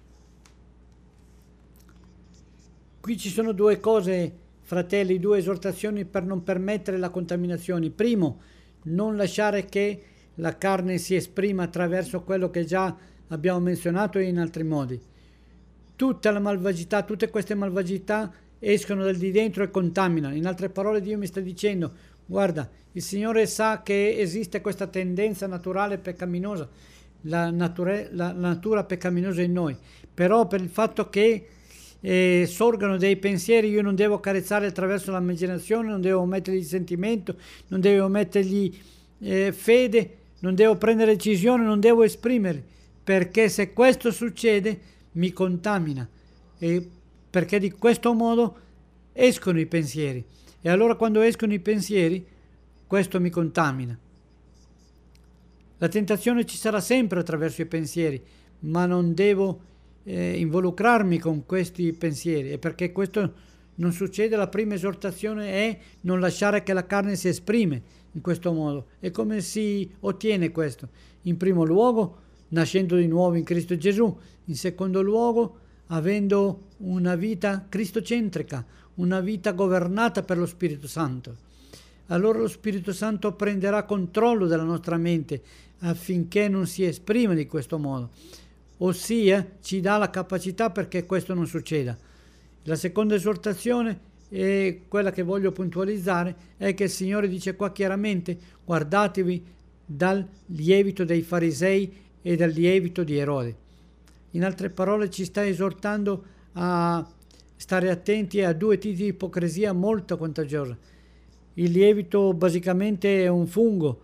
Qui ci sono due cose, fratelli, due esortazioni per non permettere la contaminazione. Primo, non lasciare che la carne si esprima attraverso quello che già abbiamo menzionato in altri modi. Tutta la malvagità, tutte queste malvagità escono dal di dentro e contaminano. In altre parole, Dio mi sta dicendo: guarda, il Signore sa che esiste questa tendenza naturale peccaminosa, la, natura, la, la natura peccaminosa in noi, però per il fatto che eh, sorgano dei pensieri, io non devo carezzare attraverso l'immaginazione, non devo mettergli sentimento, non devo mettergli eh, fede, non devo prendere decisione, non devo esprimere, perché se questo succede mi contamina, e perché di questo modo escono i pensieri, e allora quando escono i pensieri questo mi contamina. La tentazione ci sarà sempre attraverso i pensieri, ma non devo eh, involucrarmi con questi pensieri, e perché questo non succede, la prima esortazione è non lasciare che la carne si esprime in questo modo. E come si ottiene questo? In primo luogo nascendo di nuovo in Cristo Gesù, in secondo luogo avendo una vita cristocentrica, una vita governata per lo Spirito Santo. Allora lo Spirito Santo prenderà controllo della nostra mente affinché non si esprima di questo modo, ossia ci dà la capacità perché questo non succeda. La seconda esortazione, è quella che voglio puntualizzare, è che il Signore dice qua chiaramente: guardatevi dal lievito dei farisei e dal lievito di Erode. In altre parole ci sta esortando a stare attenti a due tipi di ipocrisia molto contagiosa. Il lievito basicamente è un fungo.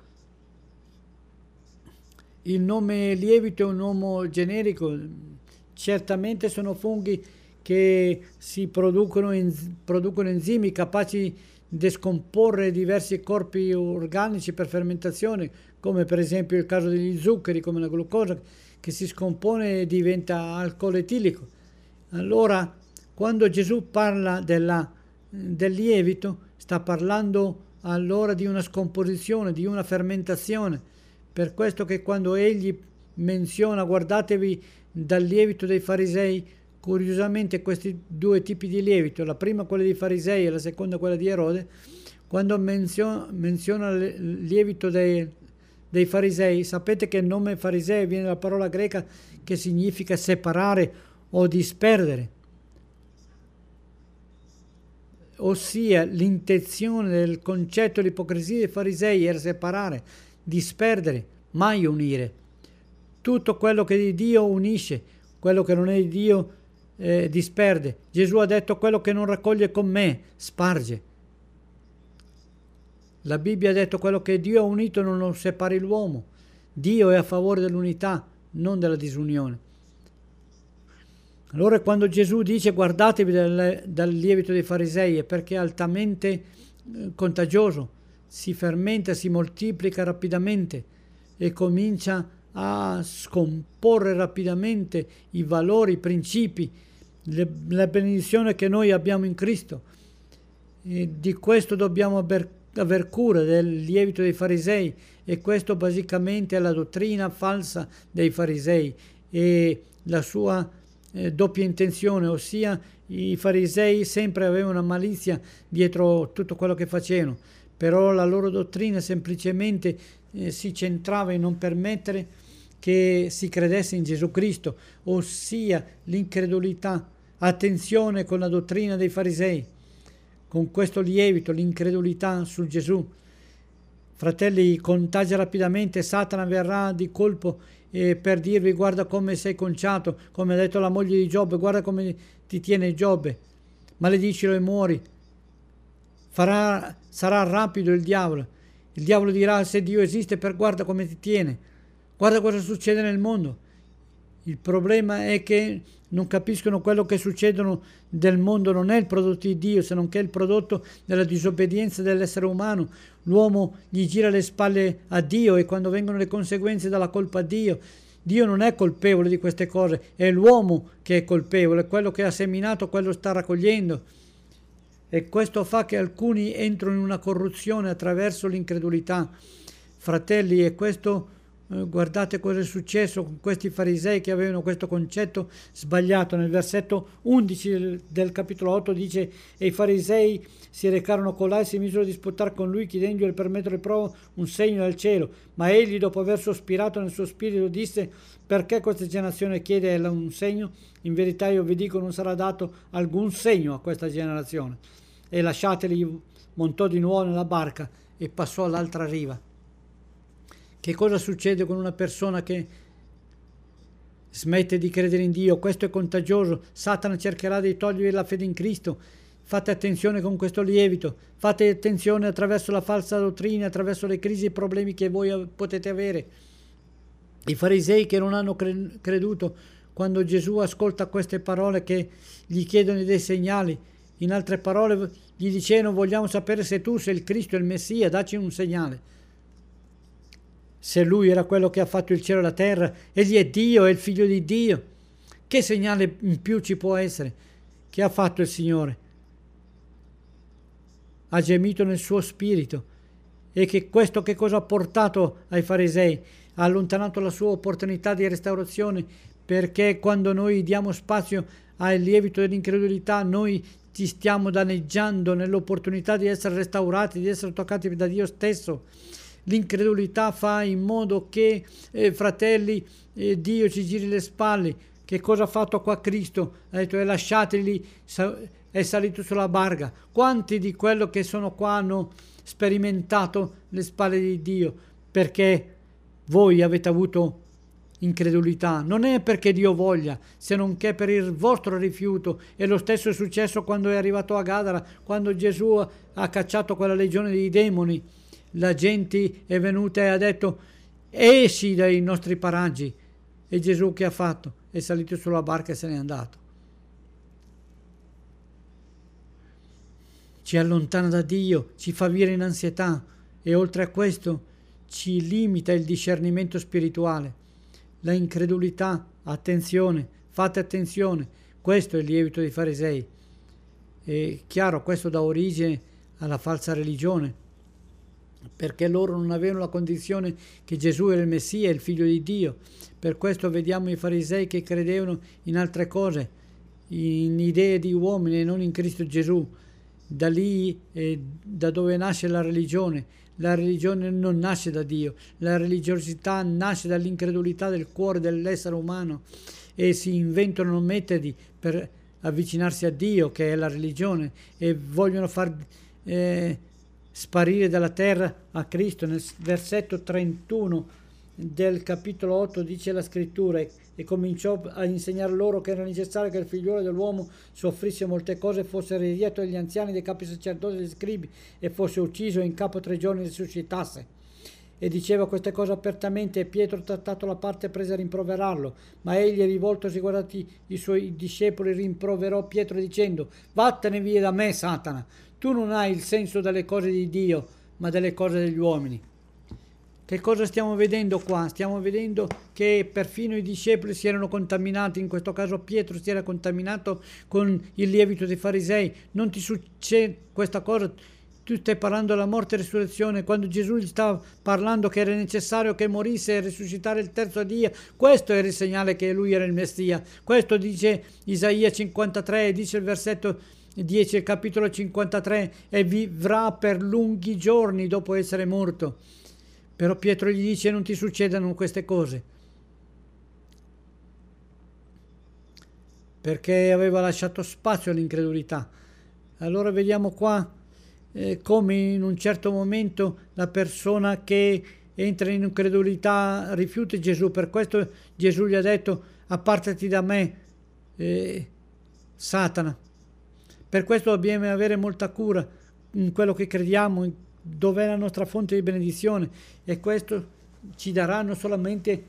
Il nome lievito è un nome generico. Certamente sono funghi che si producono, in, producono enzimi capaci di scomporre diversi corpi organici per fermentazione, come per esempio il caso degli zuccheri, come la glucosa, che si scompone e diventa alcol etilico. Allora, quando Gesù parla della, del lievito, sta parlando allora di una scomposizione, di una fermentazione. Per questo che quando egli menziona guardatevi dal lievito dei farisei, curiosamente questi due tipi di lievito, la prima quella dei farisei e la seconda quella di Erode, quando menziona, menziona il lievito dei, dei farisei, sapete che il nome fariseo viene dalla parola greca che significa separare o disperdere, ossia l'intenzione del concetto dell'ipocrisia dei farisei era separare, disperdere, mai unire. Tutto quello che è di Dio unisce, quello che non è di Dio eh, disperde. Gesù ha detto: quello che non raccoglie con me sparge. La Bibbia ha detto: quello che Dio ha unito non lo separi l'uomo. Dio è a favore dell'unità, non della disunione. Allora quando Gesù dice guardatevi dal, dal lievito dei farisei, è perché è altamente eh, contagioso, si fermenta, si moltiplica rapidamente e comincia a scomporre rapidamente i valori, i principi, le, la benedizione che noi abbiamo in Cristo. E di questo dobbiamo aver, aver cura, del lievito dei farisei, e questo basicamente è la dottrina falsa dei farisei e la sua Eh, doppia intenzione, ossia i farisei sempre avevano una malizia dietro tutto quello che facevano, però la loro dottrina semplicemente eh, si centrava in non permettere che si credesse in Gesù Cristo, ossia l'incredulità. Attenzione con la dottrina dei farisei. con questo lievito, l'incredulità su Gesù. Fratelli, contagia rapidamente, Satana verrà di colpo eh, per dirvi: guarda come sei conciato, come ha detto la moglie di Giobbe, guarda come ti tiene Giobbe, maledicilo e muori. Farà, sarà rapido il diavolo. Il diavolo dirà: se Dio esiste, per guarda come ti tiene, guarda cosa succede nel mondo. Il problema è che non capiscono quello che succedono del mondo non è il prodotto di Dio, se non che è il prodotto della disobbedienza dell'essere umano. L'uomo gli gira le spalle a Dio e quando vengono le conseguenze dà la colpa a Dio. Dio non è colpevole di queste cose, è l'uomo che è colpevole, quello che ha seminato, quello sta raccogliendo. E questo fa che alcuni entrano in una corruzione attraverso l'incredulità. Fratelli, e questo eh, guardate cosa è successo con questi farisei che avevano questo concetto sbagliato. Nel versetto undici del, del capitolo otto dice: e i farisei si recarono colà e si misero a disputare con lui, chiedendogli il permettere prova un segno dal cielo. Ma egli, dopo aver sospirato nel suo spirito, disse: perché questa generazione chiede un segno? In verità io vi dico, non sarà dato alcun segno a questa generazione. E lasciateli, montò di nuovo nella barca e passò all'altra riva. Che cosa succede con una persona che smette di credere in Dio? Questo è contagioso. Satana cercherà di togliervi la fede in Cristo. Fate attenzione con questo lievito, fate attenzione attraverso la falsa dottrina, attraverso le crisi e problemi che voi potete avere. I farisei che non hanno creduto, quando Gesù ascolta queste parole che gli chiedono dei segnali, in altre parole gli dicevano: vogliamo sapere se tu sei il Cristo, il Messia, dacci un segnale. Se lui era quello che ha fatto il cielo e la terra, egli è Dio, è il figlio di Dio, che segnale in più ci può essere? Che ha fatto il Signore? Ha gemito nel suo spirito. E che questo che cosa ha portato ai farisei? Ha allontanato la sua opportunità di restaurazione, perché quando noi diamo spazio al lievito dell'incredulità, noi ci stiamo danneggiando nell'opportunità di essere restaurati, di essere toccati da Dio stesso. L'incredulità fa in modo che, eh, fratelli, eh, Dio ci giri le spalle. Che cosa ha fatto qua Cristo? Ha detto: e lasciateli, è salito sulla barca. Quanti di quello che sono qua hanno sperimentato le spalle di Dio? Perché voi avete avuto incredulità. Non è perché Dio voglia, se non che per il vostro rifiuto. E lo stesso è successo quando è arrivato a Gadara, quando Gesù ha cacciato quella legione di demoni. La gente è venuta e ha detto: esci dai nostri paraggi. E Gesù che ha fatto? È salito sulla barca e se n'è andato. Ci allontana da Dio, ci fa vivere in ansietà e oltre a questo ci limita il discernimento spirituale. La incredulità, attenzione, fate attenzione, questo è il lievito dei farisei. È chiaro, questo dà origine alla falsa religione, perché loro non avevano la condizione che Gesù era il Messia, il figlio di Dio. Per questo vediamo i farisei che credevano in altre cose, in idee di uomini e non in Cristo Gesù. Da lì è da dove nasce la religione. La religione non nasce da Dio, la religiosità nasce dall'incredulità del cuore dell'essere umano e si inventano metodi per avvicinarsi a Dio, che è la religione, e vogliono far eh, sparire dalla terra a Cristo. Nel versetto trentuno del capitolo otto dice la scrittura: e cominciò a insegnare loro che era necessario che il figliuolo dell'uomo soffrisse molte cose, fosse ridietto agli anziani dei capi sacerdoti e degli scribi e fosse ucciso e in capo tre giorni risuscitasse. E diceva queste cose apertamente, e Pietro, trattato la parte, prese a rimproverarlo, ma egli, rivoltosi guardati i suoi discepoli, rimproverò Pietro dicendo: vattene via da me, Satana, tu non hai il senso delle cose di Dio ma delle cose degli uomini. Che cosa stiamo vedendo qua? Stiamo vedendo che perfino i discepoli si erano contaminati, in questo caso Pietro si era contaminato con il lievito dei farisei. Non ti succede questa cosa? Tu stai parlando della morte e resurrezione, quando Gesù gli stava parlando che era necessario che morisse e risuscitare il terzo giorno. Questo era il segnale che lui era il Messia. Questo dice Isaia cinquantatré, dice il versetto dieci, il capitolo cinquantatré, e vivrà per lunghi giorni dopo essere morto. Però Pietro gli dice: non ti succedano queste cose, perché aveva lasciato spazio all'incredulità, Allora vediamo qua eh, come in un certo momento la persona che entra in incredulità rifiuta Gesù. Per questo Gesù gli ha detto: appartati da me, eh, Satana. Per questo dobbiamo avere molta cura in quello che crediamo, in dov'è la nostra fonte di benedizione, e questo ci darà non solamente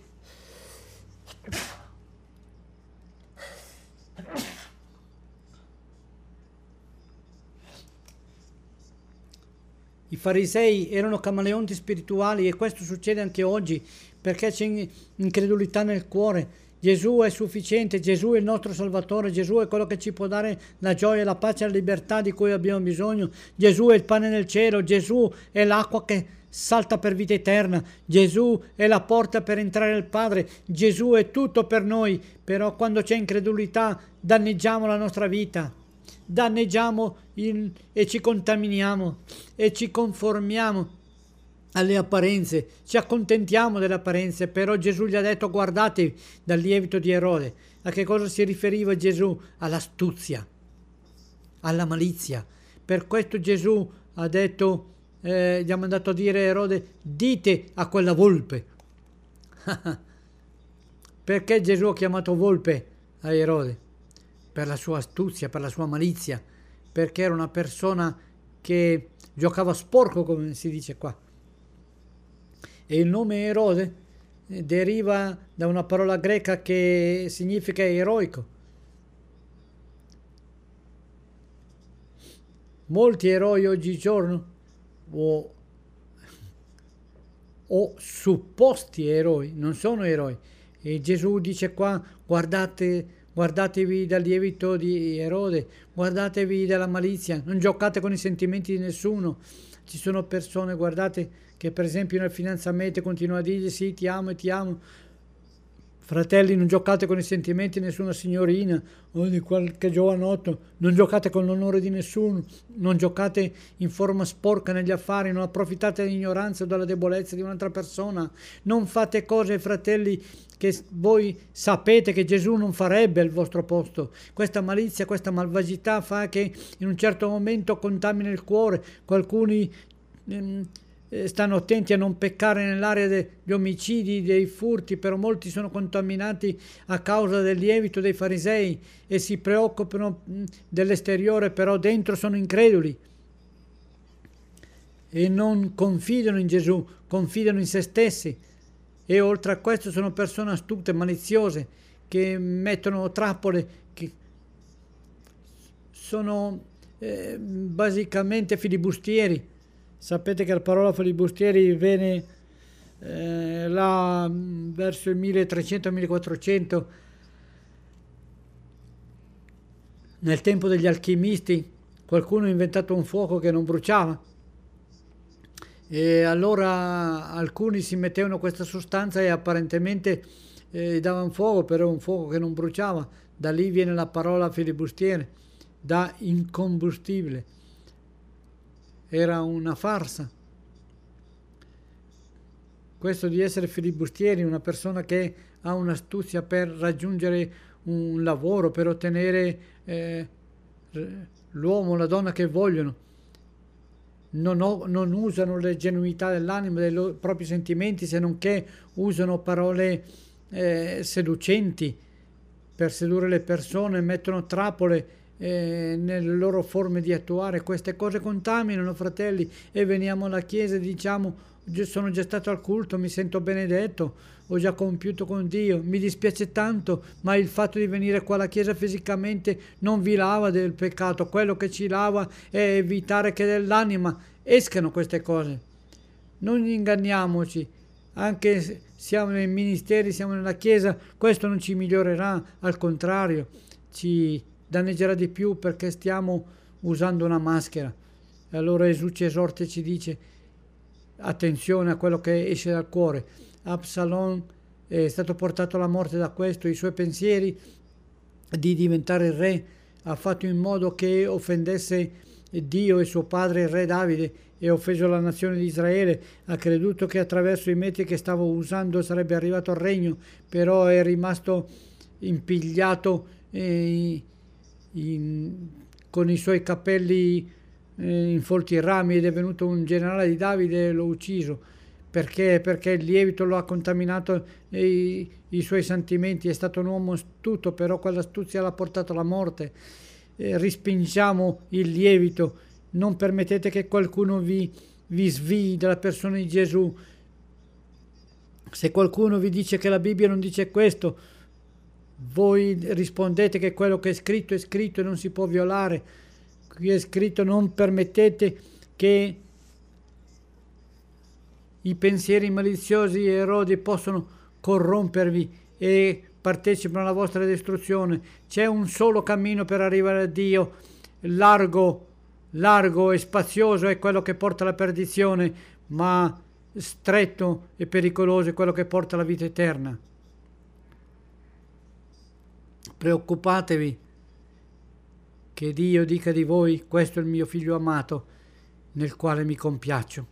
i farisei erano camaleonti spirituali, e questo succede anche oggi perché c'è incredulità nel cuore. Gesù è sufficiente, Gesù è il nostro Salvatore, Gesù è quello che ci può dare la gioia, la pace e la libertà di cui abbiamo bisogno. Gesù è il pane nel cielo, Gesù è l'acqua che salta per vita eterna, Gesù è la porta per entrare al Padre, Gesù è tutto per noi. Però quando c'è incredulità danneggiamo la nostra vita, danneggiamo il, e ci contaminiamo e ci conformiamo alle apparenze, ci accontentiamo delle apparenze. Però Gesù gli ha detto: guardate dal lievito di Erode. A che cosa si riferiva Gesù? All'astuzia, alla malizia. Per questo Gesù ha detto, eh, gli ha mandato a dire a Erode: dite a quella volpe. Perché Gesù ha chiamato volpe a Erode? Per la sua astuzia, per la sua malizia, perché era una persona che giocava sporco, come si dice qua. E il nome Erode deriva da una parola greca che significa eroico. Molti eroi oggigiorno, o, o supposti eroi, non sono eroi. E Gesù dice qua: guardate, guardatevi dal lievito di Erode, guardatevi dalla malizia, non giocate con i sentimenti di nessuno. Ci sono persone, guardate, che per esempio nel fidanzamento continuano a dirgli: sì, ti amo e ti amo. Fratelli, non giocate con i sentimenti di nessuna signorina o di qualche giovanotto, non giocate con l'onore di nessuno, non giocate in forma sporca negli affari, non approfittate dell'ignoranza o della debolezza di un'altra persona, non fate cose, fratelli, che voi sapete che Gesù non farebbe al vostro posto. Questa malizia, questa malvagità fa che in un certo momento contamina il cuore. Qualcuno ehm, stanno attenti a non peccare nell'area degli omicidi, dei furti, però molti sono contaminati a causa del lievito dei farisei e si preoccupano dell'esteriore, però dentro sono increduli e non confidano in Gesù, confidano in se stessi. E oltre a questo sono persone astute, maliziose, che mettono trappole, che sono eh, basicamente filibustieri. Sapete che la parola filibustieri viene eh, là verso il milletrecento millequattrocento, nel tempo degli alchimisti. Qualcuno ha inventato un fuoco che non bruciava, e allora alcuni si mettevano questa sostanza e apparentemente eh, davano fuoco, però un fuoco che non bruciava. Da lì viene la parola filibustiere, da incombustibile. Era una farsa. Questo di essere filibustieri, una persona che ha un'astuzia per raggiungere un lavoro, per ottenere eh, l'uomo, la donna che vogliono. Non, ho, non usano le genuinità dell'anima, dei loro propri sentimenti, se non che usano parole eh, seducenti per sedurre le persone, mettono trappole eh, nelle loro forme di attuare. Queste cose contaminano, fratelli, e veniamo alla chiesa e diciamo: sono già stato al culto, mi sento benedetto, ho già compiuto con Dio, mi dispiace tanto, ma il fatto di venire qua alla chiesa fisicamente non vi lava del peccato. Quello che ci lava è evitare che dall'anima escano queste cose. Non inganniamoci, anche se siamo nei ministeri, siamo nella chiesa, questo non ci migliorerà, al contrario ci danneggerà di più, perché stiamo usando una maschera. E allora Gesù ci esorta e ci dice: attenzione a quello che esce dal cuore. Absalom è stato portato alla morte da questo. I suoi pensieri di diventare il re ha fatto in modo che offendesse Dio e suo padre il re Davide, e ha offeso la nazione di Israele. Ha creduto che attraverso i metodi che stava usando sarebbe arrivato al regno, però è rimasto impigliato eh, in, con i suoi capelli eh, infolti in rami ed è venuto un generale di Davide e l'ho ucciso. Perché? Perché il lievito lo ha contaminato i, i suoi sentimenti. È stato un uomo astuto, però quell'astuzia l'ha portato alla morte. Eh, respingiamo il lievito. Non permettete che qualcuno vi, vi svii dalla persona di Gesù. Se qualcuno vi dice che la Bibbia non dice questo, voi rispondete che quello che è scritto è scritto e non si può violare. Qui è scritto: non permettete che i pensieri maliziosi e erodi possano corrompervi e partecipano alla vostra distruzione. C'è un solo cammino per arrivare a Dio, largo, largo e spazioso è quello che porta alla perdizione, ma stretto e pericoloso è quello che porta alla vita eterna. Preoccupatevi che Dio dica di voi: questo è il mio figlio amato, nel quale mi compiaccio.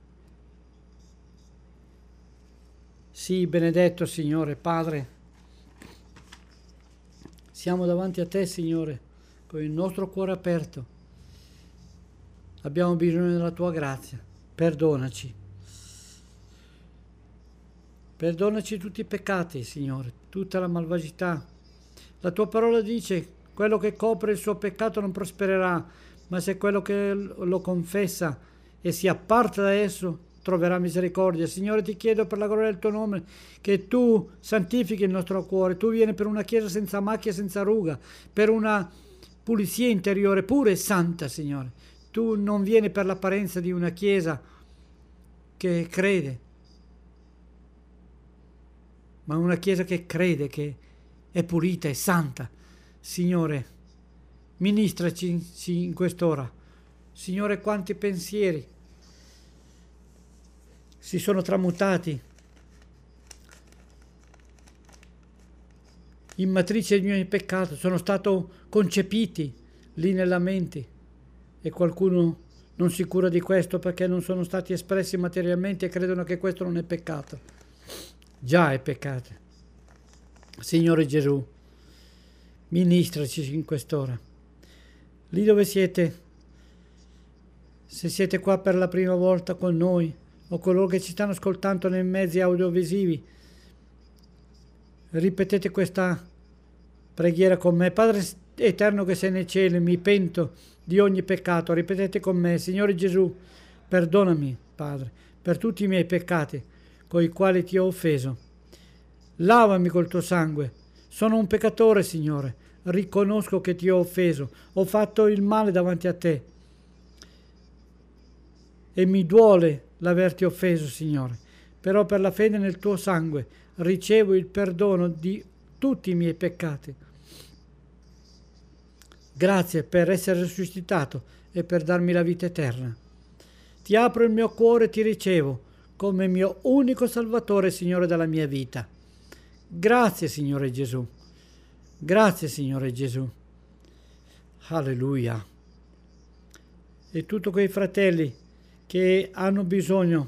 Sì, benedetto Signore Padre, siamo davanti a te, Signore, con il nostro cuore aperto. Abbiamo bisogno della tua grazia. Perdonaci. Perdonaci tutti i peccati, Signore, tutta la malvagità. La tua parola dice: quello che copre il suo peccato non prospererà, ma se quello che lo confessa e si apparta da esso troverà misericordia. Signore, ti chiedo per la gloria del tuo nome che tu santifichi il nostro cuore. Tu vieni per una chiesa senza macchia, senza ruga, per una pulizia interiore pura e santa, Signore. Tu non vieni per l'apparenza di una chiesa che crede, ma una chiesa che crede, che è pulita e santa. Signore, ministraci in quest'ora. Signore, quanti pensieri si sono tramutati in matrice di ogni peccato, sono stati concepiti lì nella mente, e qualcuno non si cura di questo perché non sono stati espressi materialmente e credono che questo non è peccato. Già è peccato. Signore Gesù, ministraci in quest'ora. Lì dove siete, se siete qua per la prima volta con noi, o coloro che ci stanno ascoltando nei mezzi audiovisivi, ripetete questa preghiera con me. Padre eterno che sei nei cieli, mi pento di ogni peccato. Ripetete con me: Signore Gesù, perdonami, Padre, per tutti i miei peccati con i quali ti ho offeso. Lavami col tuo sangue. Sono un peccatore, Signore. Riconosco che ti ho offeso. Ho fatto il male davanti a te e mi duole l'averti offeso, Signore. Però per la fede nel tuo sangue ricevo il perdono di tutti i miei peccati. Grazie per essere risuscitato e per darmi la vita eterna. Ti apro il mio cuore e ti ricevo come mio unico Salvatore e Signore della mia vita. Grazie, Signore Gesù. Grazie, Signore Gesù. Alleluia. E tutti quei fratelli che hanno bisogno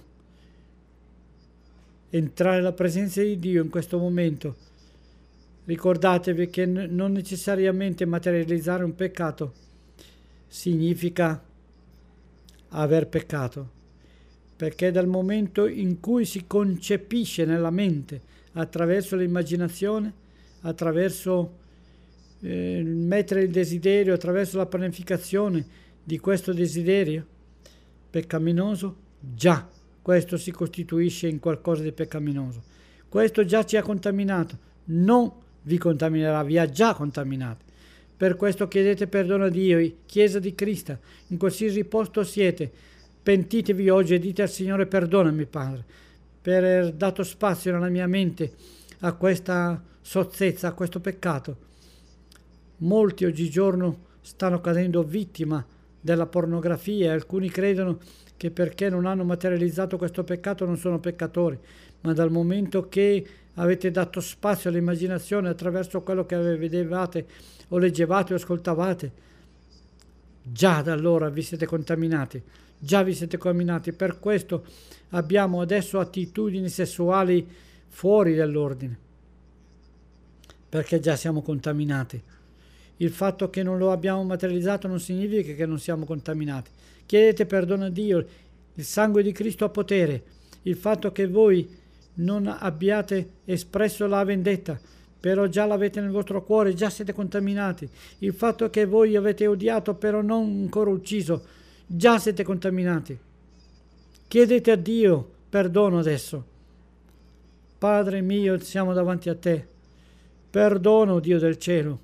di entrare nella presenza di Dio in questo momento, ricordatevi che non necessariamente materializzare un peccato significa aver peccato, perché dal momento in cui si concepisce nella mente, attraverso l'immaginazione, attraverso eh, mettere il desiderio, attraverso la pianificazione di questo desiderio peccaminoso, già questo si costituisce in qualcosa di peccaminoso. Questo già ci ha contaminato, non vi contaminerà, vi ha già contaminati. Per questo chiedete perdono a Dio, Chiesa di Cristo, in qualsiasi posto siete, pentitevi oggi e dite al Signore: perdonami, Padre, per aver dato spazio nella mia mente a questa sozzezza, a questo peccato. Molti oggigiorno stanno cadendo vittima della pornografia e alcuni credono che perché non hanno materializzato questo peccato non sono peccatori, ma dal momento che avete dato spazio all'immaginazione attraverso quello che vedevate o leggevate o ascoltavate, già da allora vi siete contaminati, già vi siete contaminati. Per questo abbiamo adesso attitudini sessuali fuori dall'ordine, perché già siamo contaminati. Il fatto che non lo abbiamo materializzato non significa che non siamo contaminati. Chiedete perdono a Dio, il sangue di Cristo ha potere. Il fatto che voi non abbiate espresso la vendetta, però già l'avete nel vostro cuore, già siete contaminati. Il fatto che voi avete odiato, però non ancora ucciso, già siete contaminati. Chiedete a Dio perdono adesso. Padre mio, siamo davanti a te. Perdono, Dio del cielo,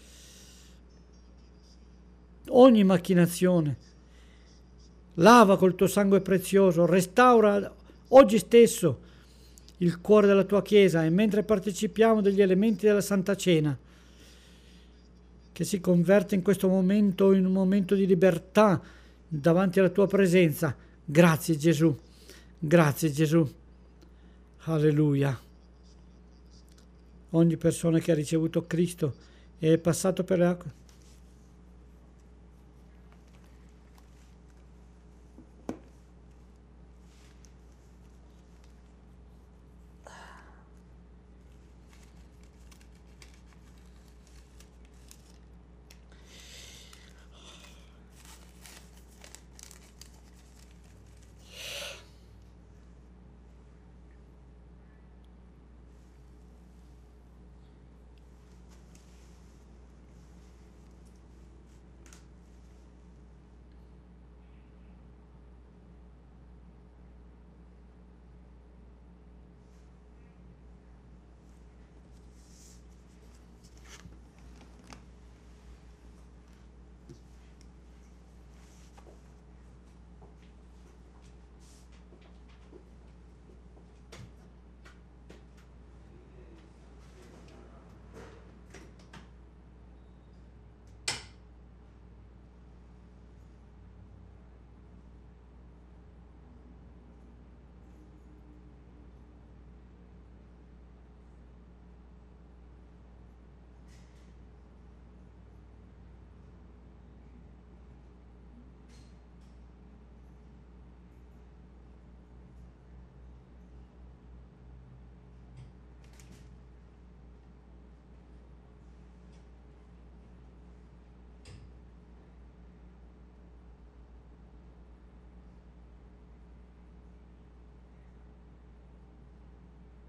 ogni macchinazione. Lava col tuo sangue prezioso, restaura oggi stesso il cuore della tua Chiesa, e mentre partecipiamo degli elementi della Santa Cena, che si converte in questo momento in un momento di libertà davanti alla tua presenza. Grazie Gesù, grazie Gesù, alleluia. Ogni persona che ha ricevuto Cristo e è passato per le acque